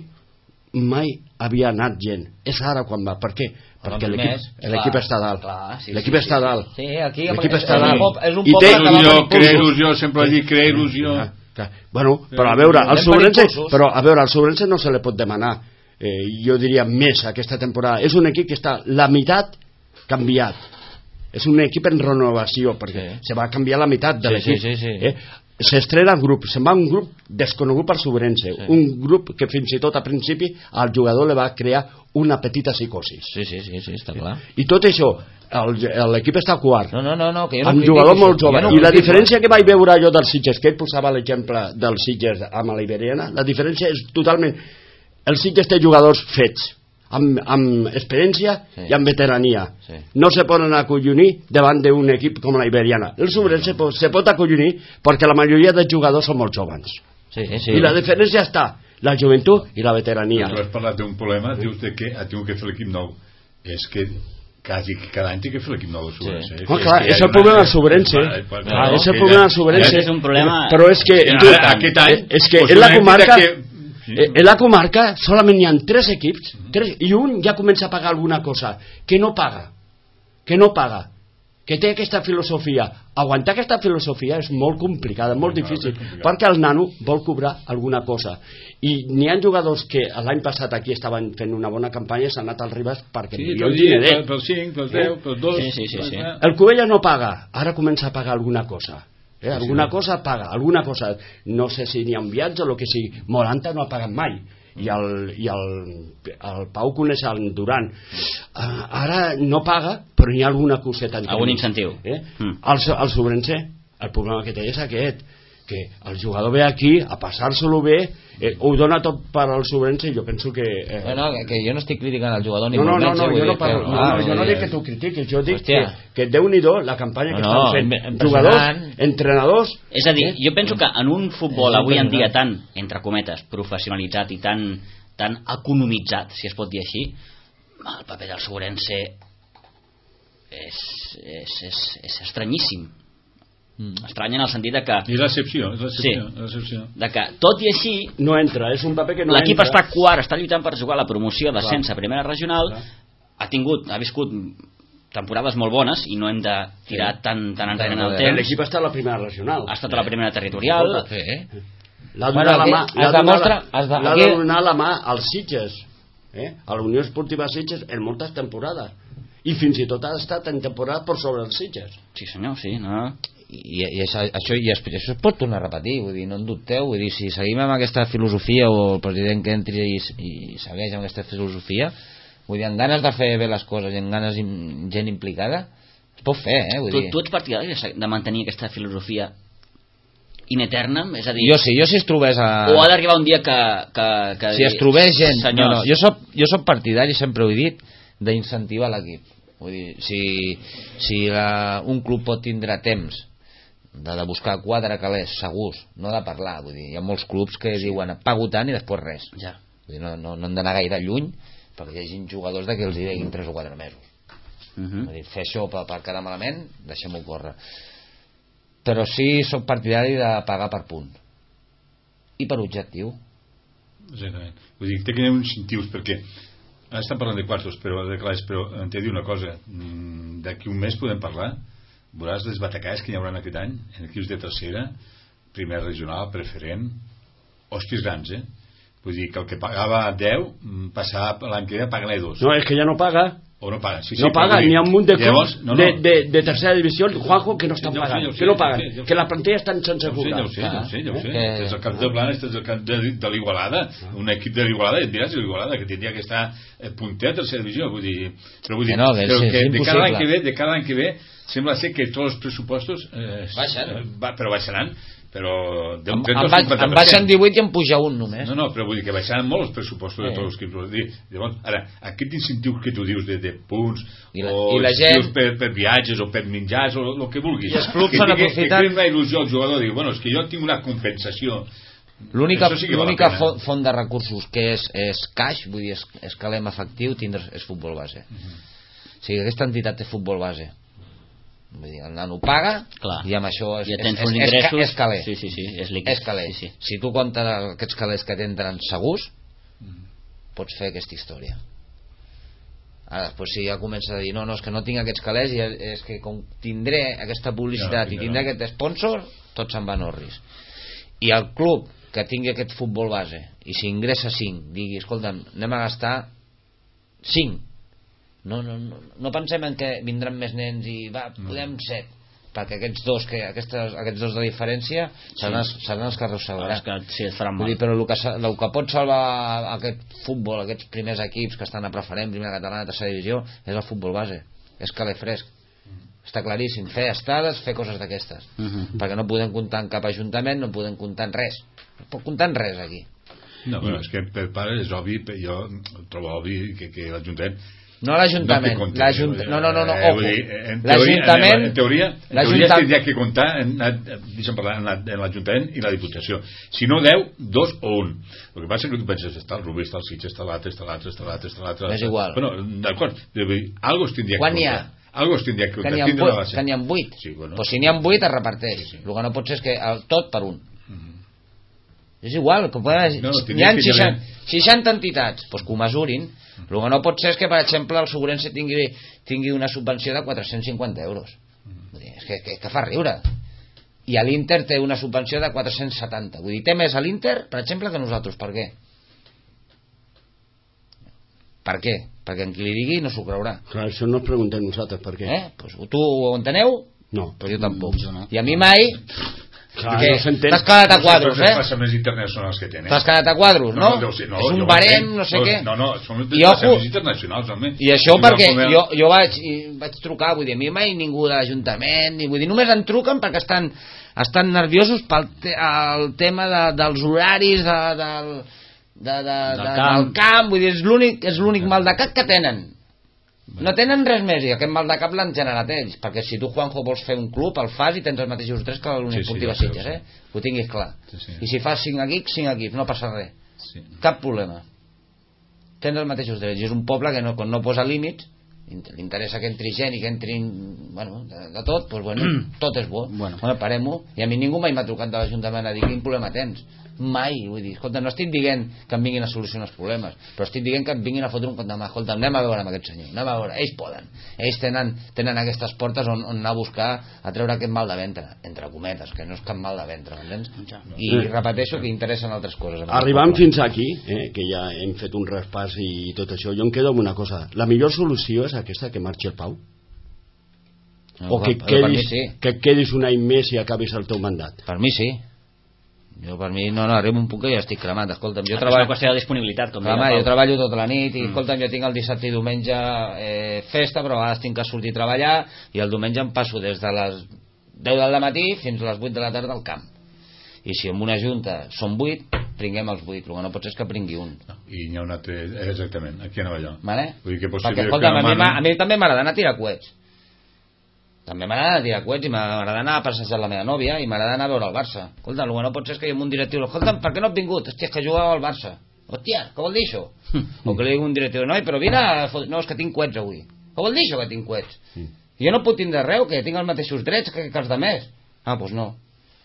mai havia anat gent, és ara quan va. Per què? Perquè Doncs l'equip més, l'equip clar, està dalt, clar, sí, l'equip sí, està sí, dalt, Sí, aquí l'equip és, està és, un dalt. poble, és un I poble té que va Il·lusió, per crea impulsos. il·lusió, sempre dic crea il·lusió. Ah, clar. Bueno, però a veure, al Anem per Segurense, impulsos. però a veure, al Segurense no se li pot demanar, eh, jo diria més aquesta temporada. És un equip que està la meitat canviat. És un equip en renovació, perquè Sí. se va canviar la meitat de Sí, l'equip. sí, sí, sí. Eh? S'estrena el grup, se'n va un grup desconegut per Segurense, Sí. un grup que fins i tot a principi al jugador li va crear una petita psicosis. Sí, sí, sí, sí, està clar. I tot això, el- l'equip està quart, No, no, no, no que jo no amb critico jugador això, molt jove, jo no i la critico. diferència que vaig veure jo dels Sitges, que ell posava l'exemple dels Sitges amb la Iberiana, la diferència és totalment, el Sitges té jugadors fets amb, amb experiència Sí. i amb veterania, Sí. no se poden acollonir davant d'un equip com la Iberiana. El Segurense se, se pot acollonir perquè la majoria dels jugadors són molt joves, Sí, sí. i la diferència està la joventut i la veterania. Tu has parlat d'un problema, dius de que ha tingut que fer l'equip nou. És que quasi cada any té que fer l'equip nou del Segurense. Sí. Oh, clar, és el problema del Segurense. Ah, és el problema del Segurense. És un problema... Però és que, Ara, tu, aquest any, és que pues, en la una comarca, entitat que- Sí. eh, en la comarca solament hi ha tres equips, tres, i un ja comença a pagar alguna cosa, que no paga, que no paga. que té aquesta filosofia. Aguantar aquesta filosofia és molt complicada, molt difícil, perquè el nano vol cobrar alguna cosa. I n'hi ha jugadors que l'any passat aquí estaven fent una bona campanya i s'han anat al Ribas perquè sí, millor dineret. Pel cinc, pel deu, pel dos... Sí, sí, sí, sí. El Cubella no paga, ara comença a pagar alguna cosa. Eh? Alguna cosa paga, alguna cosa. No sé si n'hi ha un viatge o el que sigui. Moranta no ha pagat mai. I el, i el, el Pau coneix el Duran. Uh, ara no paga, però n'hi ha alguna coseta. Algun incentiu. Eh? Mm. El, el Sobrense, el problema que té és aquest, que el jugador ve aquí a passar-se-lo bé, eh, ho dona tot per al Sobrense, i jo penso que... Eh... Bueno, que, que jo no estic criticant el jugador ni no, no, molt no, menys, no, eh, jo no, dir, parlo, que, no, ah, no, jo no dir, dic que tu critiquis, jo dic hòstia, que, que Déu-n'hi-do la campanya que no, estan fent no, jugadors, entrenadors... És a dir, eh? jo penso que en un futbol és avui en dia tan, entre cometes, professionalitzat i tan, tan economitzat, si es pot dir així, el paper del Segurense és, és, és, és estranyíssim. Mm. Estrany en el sentit de que... I l'excepció, és l'excepció, sí, l'excepció. de que, tot i així, no entra, és un paper que no l'equip entra. està quart, està lluitant per jugar la promoció d'ascens a primera regional, clar. ha tingut, ha viscut temporades molt bones i no hem de tirar sí. tan, tan enrere en el temps. L'equip està a la primera regional. Ha estat a la primera territorial. Sí, eh? L'ha de donar bueno, la mà, es demostra, es de, l'ha de donar la mà als Sitges, eh? a la Unió Esportiva Sitges en moltes temporades. I fins i tot ha estat en temporada per sobre els Sitges. Sí senyor, sí, no? I, i això, això, i això es pot tornar a repetir, vull dir, no en dubteu, vull dir, si seguim amb aquesta filosofia o el president que entri i, i segueix amb aquesta filosofia, vull dir, amb ganes de fer bé les coses i amb ganes de gent implicada, es pot fer, eh? Vull tu, dir. tu ets partidari de mantenir aquesta filosofia in eternam? És a dir, jo sí, jo si es trobés a... o ha d'arribar un dia que... que, que si es trobés gent... Senyors... No, no, jo soc, jo soc partidari, sempre ho he dit, d'incentivar l'equip. Vull dir, si, si la, un club pot tindre temps de, de buscar quatre calés segurs, no de parlar, vull dir, hi ha molts clubs que sí. diuen pago tant i després res. Ja. Vull dir, no, no, no han d'anar gaire lluny perquè hi hagi jugadors de que els hi deguin tres o quatre mesos. Uh -huh. Vull dir, fer això per, per quedar malament, deixem-ho córrer. Però sí soc partidari de pagar per punt i per objectiu. Exactament. Vull dir, té que hi ha uns incentius perquè ara estan parlant de quartos, però de clars, però t'he de dir una cosa, d'aquí un mes podem parlar, veuràs les batacades que hi haurà aquest any en equips de tercera, primera regional, preferent, hòsties grans, eh? Vull dir que el que pagava deu passava l'any que ve a pagar-ne dos. No, és que ja no paga. O no paga. Sí, sí, no paga, n'hi ha un munt de clubs no, no. de, de, de tercera divisió, Juanjo, que no estan no, pagant, sí, que no sí, paguen, sí, sí, que la plantilla estan sense ja cobrar. Ja ho sé, ja ho sé, ja ho sé. Eh, Des del camp de Blanes, des del camp de, de l'Igualada, un equip de l'Igualada, et diràs de l'Igualada, que tindria que estar punter a tercera divisió, vull dir, però vull dir, no, però és, que és de cada any que ve, impossible. de cada any que ve, sembla ser que tots els pressupostos eh, baixen, va, però baixaran, però de un em, trenta o em, cinquanta per cent. em baixen divuit i em puja un només. No, no, però vull dir que baixaran molt els pressupostos eh. de tots els equips. Llavors, ara, aquest incentiu que tu dius de, de punts I la, o i la gent... per, per viatges o per menjars o el que vulguis, i els clubs que, s'han que, aprofitat... que, que la il·lusió al jugador, diu, bueno, és que jo tinc una compensació. L'única sí l'única font, font de recursos que és, és cash, vull dir, és, és calem efectiu, tindre, és futbol base. Uh -huh. O sigui, aquesta entitat té futbol base. Vull dir, el nano paga, clar, i amb això és, ja tens és, uns és, ingressos, és caler. sí, sí, sí, és líquid. És caler. Sí, sí. Si tu comptes aquests calés que t'entren segurs, mm. pots fer aquesta història. Ara després si ja comença a dir no, no, és que no tinc aquests calés i és que com tindré aquesta publicitat no, i tindré no. aquest sponsor, tot se'n va a Norris. I el club que tingui aquest futbol base i si ingressa cinc, digui, escolta'm, anem a gastar cinc. No, no, no, no pensem en que vindran més nens i va, podem set, perquè aquests dos que, aquestes, aquests dos de diferència seran, sí. els, seran els que arrossegaran. Que sí, es faran mal. Dir, però el que, el que pot salvar aquest futbol, aquests primers equips que estan a preferent, primera catalana, tercera divisió, és el futbol base, és caler fresc. Està claríssim, fer estades, fer coses d'aquestes, uh -huh. perquè no podem comptar en cap ajuntament, no podem comptar en res, no pot comptar en res aquí. No, però és que per part és obvi, jo trobo obvi que, que l'Ajuntament no l'Ajuntament, no, l'Ajuntament no, no, no, no, eh, ojo en l'Ajuntament en teoria, en teoria tindria que comptar en, deixa'm parlar, en l'Ajuntament i la Diputació, si no deu, dos o un. El que passa és que tu penses, està el Rubí, està el Sitges, està l'altre, està l'altre, està l'altre, està l'altre, és igual, bueno, d'acord, algo es tindria que quan hi ha? algo es tindria que comptar, que n'hi ha vuit, sí, bueno. pues si n'hi ha vuit es reparteix, sí, sí. El que no pot ser és que el, tot per un. És igual, que poden, no, no, hi ha seixanta, seixanta entitats, doncs que ho mesurin. El que no pot ser és que, per exemple, el Segurense tingui, tingui una subvenció de quatre-cents cinquanta euros. Vull dir, és que, que, que fa riure. I a l'Inter té una subvenció de quatre-cents setanta. Vull dir, té més a l'Inter, per exemple, que nosaltres. Per què? Per què? Perquè en qui li digui no s'ho creurà. Clar, això no es preguntem nosaltres, per què? Eh? Pues, tu ho enteneu? No. Però jo tampoc. Jo no. I a mi mai... Clar, que no s'entén. t'has quedat a quadros, eh? eh? Passa més internacionals que tenen. T'has quedat a quadros, no? No, no, sí, no, és un jo barem, entenc. no sé què. No, no, són I ojo, més internacionals, home. I això I perquè poder... jo, jo vaig, i vaig trucar, vull dir, a mi mai ningú de l'Ajuntament, ni vull dir, només em truquen perquè estan, estan nerviosos pel te, el tema de, dels horaris de, del, de, de, Del de, camp. del camp, vull dir, és l'únic és l'únic mal de cap que tenen. No tenen res més, i aquest mal de cap l'han generat ells, perquè si tu, Juanjo, vols fer un club, el fas i tens els mateixos drets que l'Unió Sí, sí, Esportiva ja sé, Sitges, ja sé. eh? Que ho tinguis clar. Sí, sí. I si fas cinc equips, cinc equips, no passa res. Sí. Cap problema. Tens els mateixos drets. I és un poble que no, quan no posa límits, li interessa que entri gent i que entrin, bueno, de, de tot, doncs bueno, tot és bo. Bueno. Bueno, parem-ho. I a mi ningú mai m'ha trucat de l'Ajuntament a dir quin problema tens. Mai, vull dir, escolta, no estic dient que em vinguin a solucionar els problemes, però estic dient que em vinguin a fotre un compte de mà. Escolta, anem a veure amb aquest senyor, anem a veure, ells poden, ells tenen, tenen aquestes portes on, on anar a buscar a treure aquest mal de ventre, entre cometes, que no és cap mal de ventre, m'entens? I repeteixo que interessen altres coses. Arribant fins aquí, eh, que ja hem fet un repàs i tot això, jo em quedo amb una cosa. La millor solució és aquesta, que marxi el Pau? No, O que, per, per mi quedis, sí. que et quedis un any més i acabis el teu mandat? Per mi sí. Jo per mi no, no, arribo un punt que ja estic cremat. Escolta'm, jo És treballo... una qüestió de disponibilitat, com Clar, deia home, Pau. jo treballo tota la nit i, mm. escolta'm, jo tinc el dissabte i diumenge eh, festa, però a vegades tinc que sortir a treballar i el diumenge em passo des de les deu del matí fins a les vuit de la tarda al camp. I si en una junta són vuit, pringuem els vuit, el que no pot ser és que pringui un. I n'hi ha un altre, exactament, aquí anava allò. Vale? Vull dir que possible Perquè, escolta'm, que a mi, manen- a mi també m'agrada anar a tirar coets. També m'agrada tirar coets i m'agrada anar a passejar la meva nòvia i m'agrada anar a veure el Barça. Escolta, el que no pot ser és que hi ha un directiu, escolta, per què no has vingut? Hòstia, és que jugava al Barça. Hòstia, què vol dir això? O que li digui un directiu, no, però vine a... no, és que tinc coets avui. Què vol dir això que tinc coets? Jo no puc tindre arreu, que tinc els mateixos drets que, que els de més. Ah, doncs no.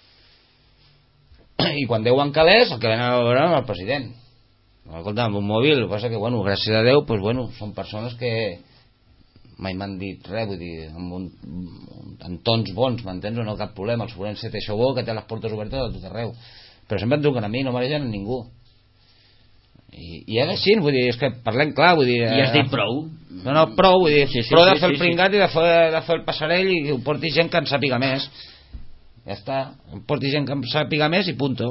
I quan deuen calés, el que venen a veure és el president. Escolta, amb un mòbil, el que passa que, bueno, gràcies a Déu, doncs, bueno, són persones que mai m'han dit res, vull dir, amb un, en tons bons, m'entens o no, cap problema. El Sobrense té això bo, que té les portes obertes a tot arreu, però sempre em truquen a mi, no mereixen a ningú. I, i és així, vull dir, és que parlem clar, vull dir... I has eh, dit prou? no, no, prou, vull dir, Sí, sí, prou sí, de fer sí, el pringat i de fer, de fer el passarell i que ho porti gent que en sàpiga més. Ja està, em porti gent que en sàpiga més i punto.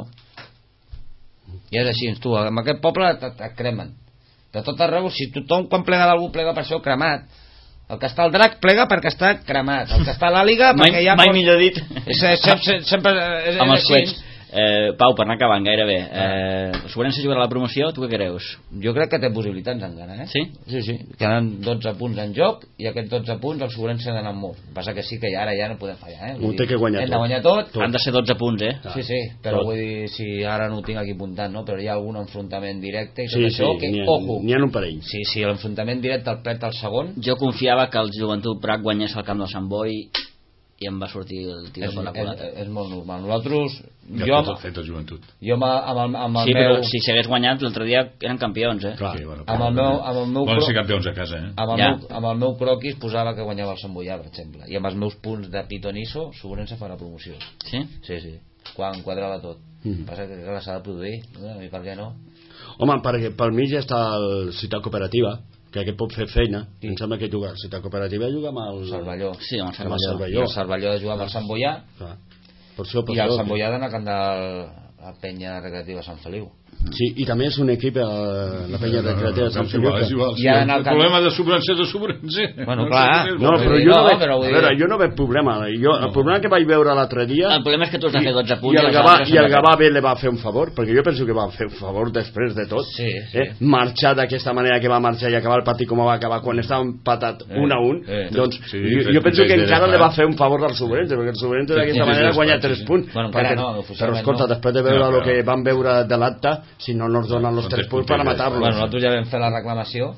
I és així, tu, amb aquest poble et, et cremen. De tot arreu, si tothom quan plega d'algú plega per això cremat. El que està al drac plega perquè està cremat. El que està a l'àliga Mai, perquè ja... mai pot- millor dit. És, és, sempre, sempre, és, Amb és els així. coets. Eh, Pau, per anar acabant gairebé, eh, Sobrense jugarà la promoció, tu què creus? Jo crec que té possibilitats encara, eh? Sí? Sí, sí. Queden dotze punts en joc i aquests dotze punts els Sobrense han anat molt. El que passa que sí que ja, ara ja no podem fallar, eh? Ho Vull té dir, que guanyar hem tot. de guanyar tot. Han de ser dotze punts, eh? Sí, sí, però Tot. vull dir, si ara no ho tinc aquí apuntat, no? Però hi ha algun enfrontament directe i tot Sí, sí, això, que, n'hi ha, ojo, n'hi ha un parell. si, si l'enfrontament directe el perd al segon, Jo confiava que el Joventut Prat guanyés el camp del Sant Boi i em va sortir el tiro és, per la és, culata. és molt normal. Nosaltres, Ja jo, tot el fet de joventut. jo amb, amb, el, amb el Sí, meu... però si s'hagués guanyat l'altre dia eren campions, eh? Clar. Sí, bueno, Amb el meu, amb el meu, Volen cro- ser campions a casa, eh? amb el, Ja. meu, amb el meu croquis posava que guanyava el Sant Boià, per exemple. I amb els meus punts de pitonisso, Sobrense fa la promoció. Sí? Sí, sí. Quan quadrava tot. Mhm. Passa que clar, s'ha de produir, no? I per què no? Home, perquè pel mig ja està el Ciutat Cooperativa, que aquest pot fer feina. Sí. Em sembla que juga, Ciutat Cooperativa juga amb el... Cervelló. Sí, amb el Amb el Cervelló. Cervelló. I el Cervelló de jugar amb el Sant Boià Clar. Per això, per i el això. Sant Boià d'anar a cantar la penya recreativa Sant Feliu. Sí, i també és un equip a la penya recreativa de Sant és igual, Feliu. és igual. I Sí, ha el d'anar al camp- problema de Sobrense és de Sobrense. Bueno, clar. No, però Vull dir, jo no, no, veig, però vull a dir- veure, jo no veig problema. Jo, el problema que vaig veure l'altre dia... El problema és que tu has de fer dotze punts I el els Gavà, altres i el s'han de Gavà bé li va fer un favor, perquè jo penso que va fer un favor després de tot. Sí, sí. Eh? Marxar d'aquesta manera que va marxar i acabar el partit com va acabar quan estava empatat Eh, un a un, eh. doncs Sí, jo, tres jo penso que punts encara de li va despat. fer un favor al Sobrense, perquè el Sobrense Tres d'aquesta punts manera de guanya despat, tres sí. punts. Bueno, encara perquè, no, però oficialment escolta, no. després de veure No, el però- que van veure de l'acte, si no nos donen els Són tres tres punts per a punts de matar-los. Bueno, nosaltres ja vam fer la reclamació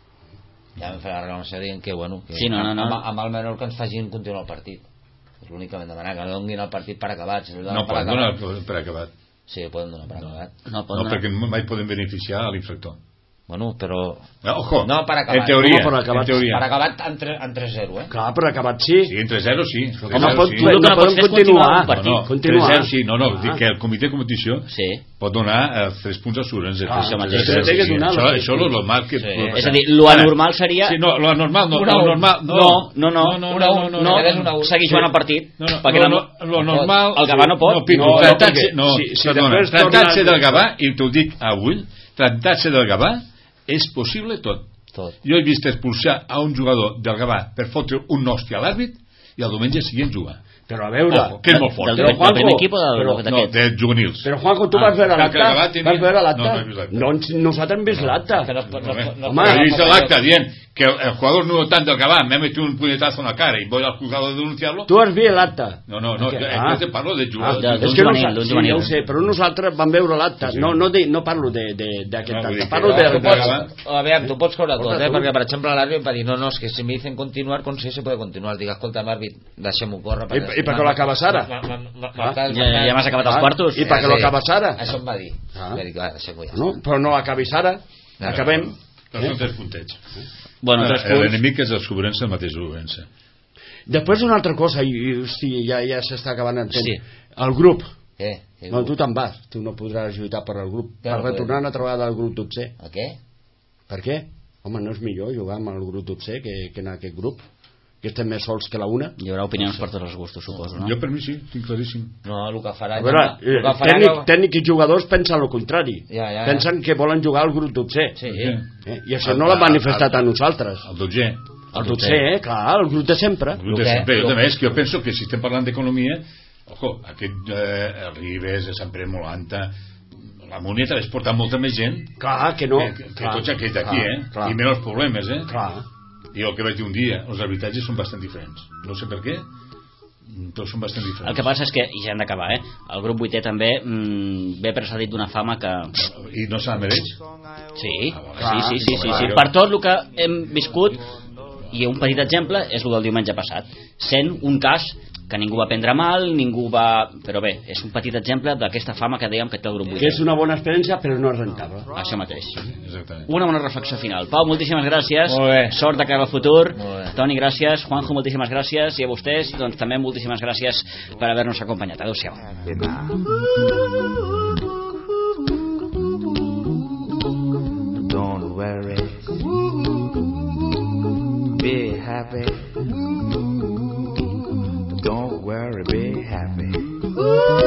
ja vam fer la reclamació dient que, bueno, que Sí, no, no, no. Amb, amb el menor que ens facin continuar el partit. És l'únic que vam demanar, que no donin el partit per acabat. Si el donen No per poden acabat, donar per acabat. sí, ho poden donar per acabat. No, No, pot anar. perquè mai poden beneficiar a l'infractor. Bueno, però... Ojo, no, per acabar. en teoria, no, per acabar, en teoria. Per acabar en tres zero, eh? Clar, per acabat sí. Sí, en tres zero sí. Com no pot, sí. no, no podem continuar. un partit. No, no, continuar. tres zero sí, no, no, ah. dic que el comitè de competició Sí. pot donar eh, tres punts als Surens. Ah, això mateix. Això té que donar Això, els això és el normal que... Sí. És a dir, lo anormal seria... Sí, no, lo anormal no. Una Lo un. normal, no, no, no, no, no, una un, no, no, no, no, seguir jugant el partit. No, no, perquè lo, no, lo normal... El Gavà no pot. No, Pico, No, tractat-se no, no, si- si perdona, després tractat-se torna- del Gavà, i t'ho dic avui, tractat-se del Gavà és possible tot. Tot. Jo he vist expulsar a un jugador del Gavà per fotre un hòstia a l'àrbit i el diumenge seguien jugant. Però a veure... Ojo, que és molt fort. Del, eh? del, del primer equip o del, però- d'aquest? No, de juvenils. Però Juanjo, tu Ah, vas veure que l'acte? el Gavà tenia- Vas veure l'acte? No, no he vist l'acte. No, nosaltres hem vist l'acte. Que no, no, no, no, Home, He vist l'acte dient que el, el jugador no tant del Gavà me ha metido un puñetazo en la cara y voy al juzgado a denunciarlo. Tu has vist l'acte? No, no, no, Que- jo, ah. jo te parlo de Ah, jugador. de- és d'un que juvenil, nosaltres- d'un sí, juvenil. ja ho sé, però nosaltres vam veure l'acte. Sí. No, no, de, no parlo d'aquest No, vull dir acte, que- parlo no, de... que- Tu pots, a veure, tu pots cobrar tot, Escolta, eh? tu- Perquè, per exemple, l'àrbit va dir, no, no, és que si me dicen continuar, con si se puede continuar. Dic, escolta, àrbit, deixem-ho córrer. I, i per què l'acabes ara? Ah. Ja, ja m'has acabat els quartos? I per què l'acabes ara? Això em va dir. Ah. Va dir, va, deixem-ho ja. No, però no l'acabis ara. Acabem. Però són tres puntets. Bueno, Ah, tres punts. L'enemic és el Sobrense, el mateix Sobrense. Després una altra cosa, i, i hosti, ja, ja s'està acabant entenent. Sí. El grup. Què? Què No, diu? tu te'n vas. Tu no podràs lluitar per al grup. Ja Per no retornar una altra vegada al grup dotzè. A què? Per què? Home, no és millor jugar amb el grup dotzè que, que en aquest grup? Que estem més sols que la una? Hi haurà opinions per tots els gustos, suposo, no? Jo per mi sí, tinc claríssim. No, el que farà... A veure, el que eh, farà tècnic, que- tècnic i jugadors pensen el contrari. Ja, ja, ja. Pensen que volen jugar al grup dotzè. Sí. Eh? I això no l'ha manifestat a nosaltres. El dotzè. El dotzè, eh? Clar, el grup de sempre. El grup de Lo que- sempre. Jo lo- també és que jo penso que si estem parlant d'economia, ojo, aquest eh, el Ribes, el Sant Pere Molanta, la Munieta les porta molta més gent Clar, que no. que, que clar, tots aquells d'aquí, clar, eh? Clar, I menys problemes, eh? clar. I el que vaig dir un dia, els arbitratges són bastant diferents. No sé per què, tots són bastant diferents. El que passa és que, i ja hem d'acabar, eh? El grup vuitè també mm, ve precedit d'una fama que... I no se la mereix? Sí, Ah, sí, sí, sí, sí, clar. sí. Per tot el que hem viscut, i un petit exemple és el del diumenge passat, sent un cas que ningú va prendre mal, ningú va... Però bé, és un petit exemple d'aquesta fama que dèiem que té el grup Que vuitè. és una bona experiència, però no és rentable. Això mateix. Exactament. Una bona reflexió final. Pau, moltíssimes gràcies. Molt bé. Sort de cara al futur. Molt bé. Toni, gràcies. Juanjo, moltíssimes gràcies. I a vostès, doncs també moltíssimes gràcies per haver-nos acompanyat. Adéu-siau. Don't worry. Be happy. Don't worry, be happy.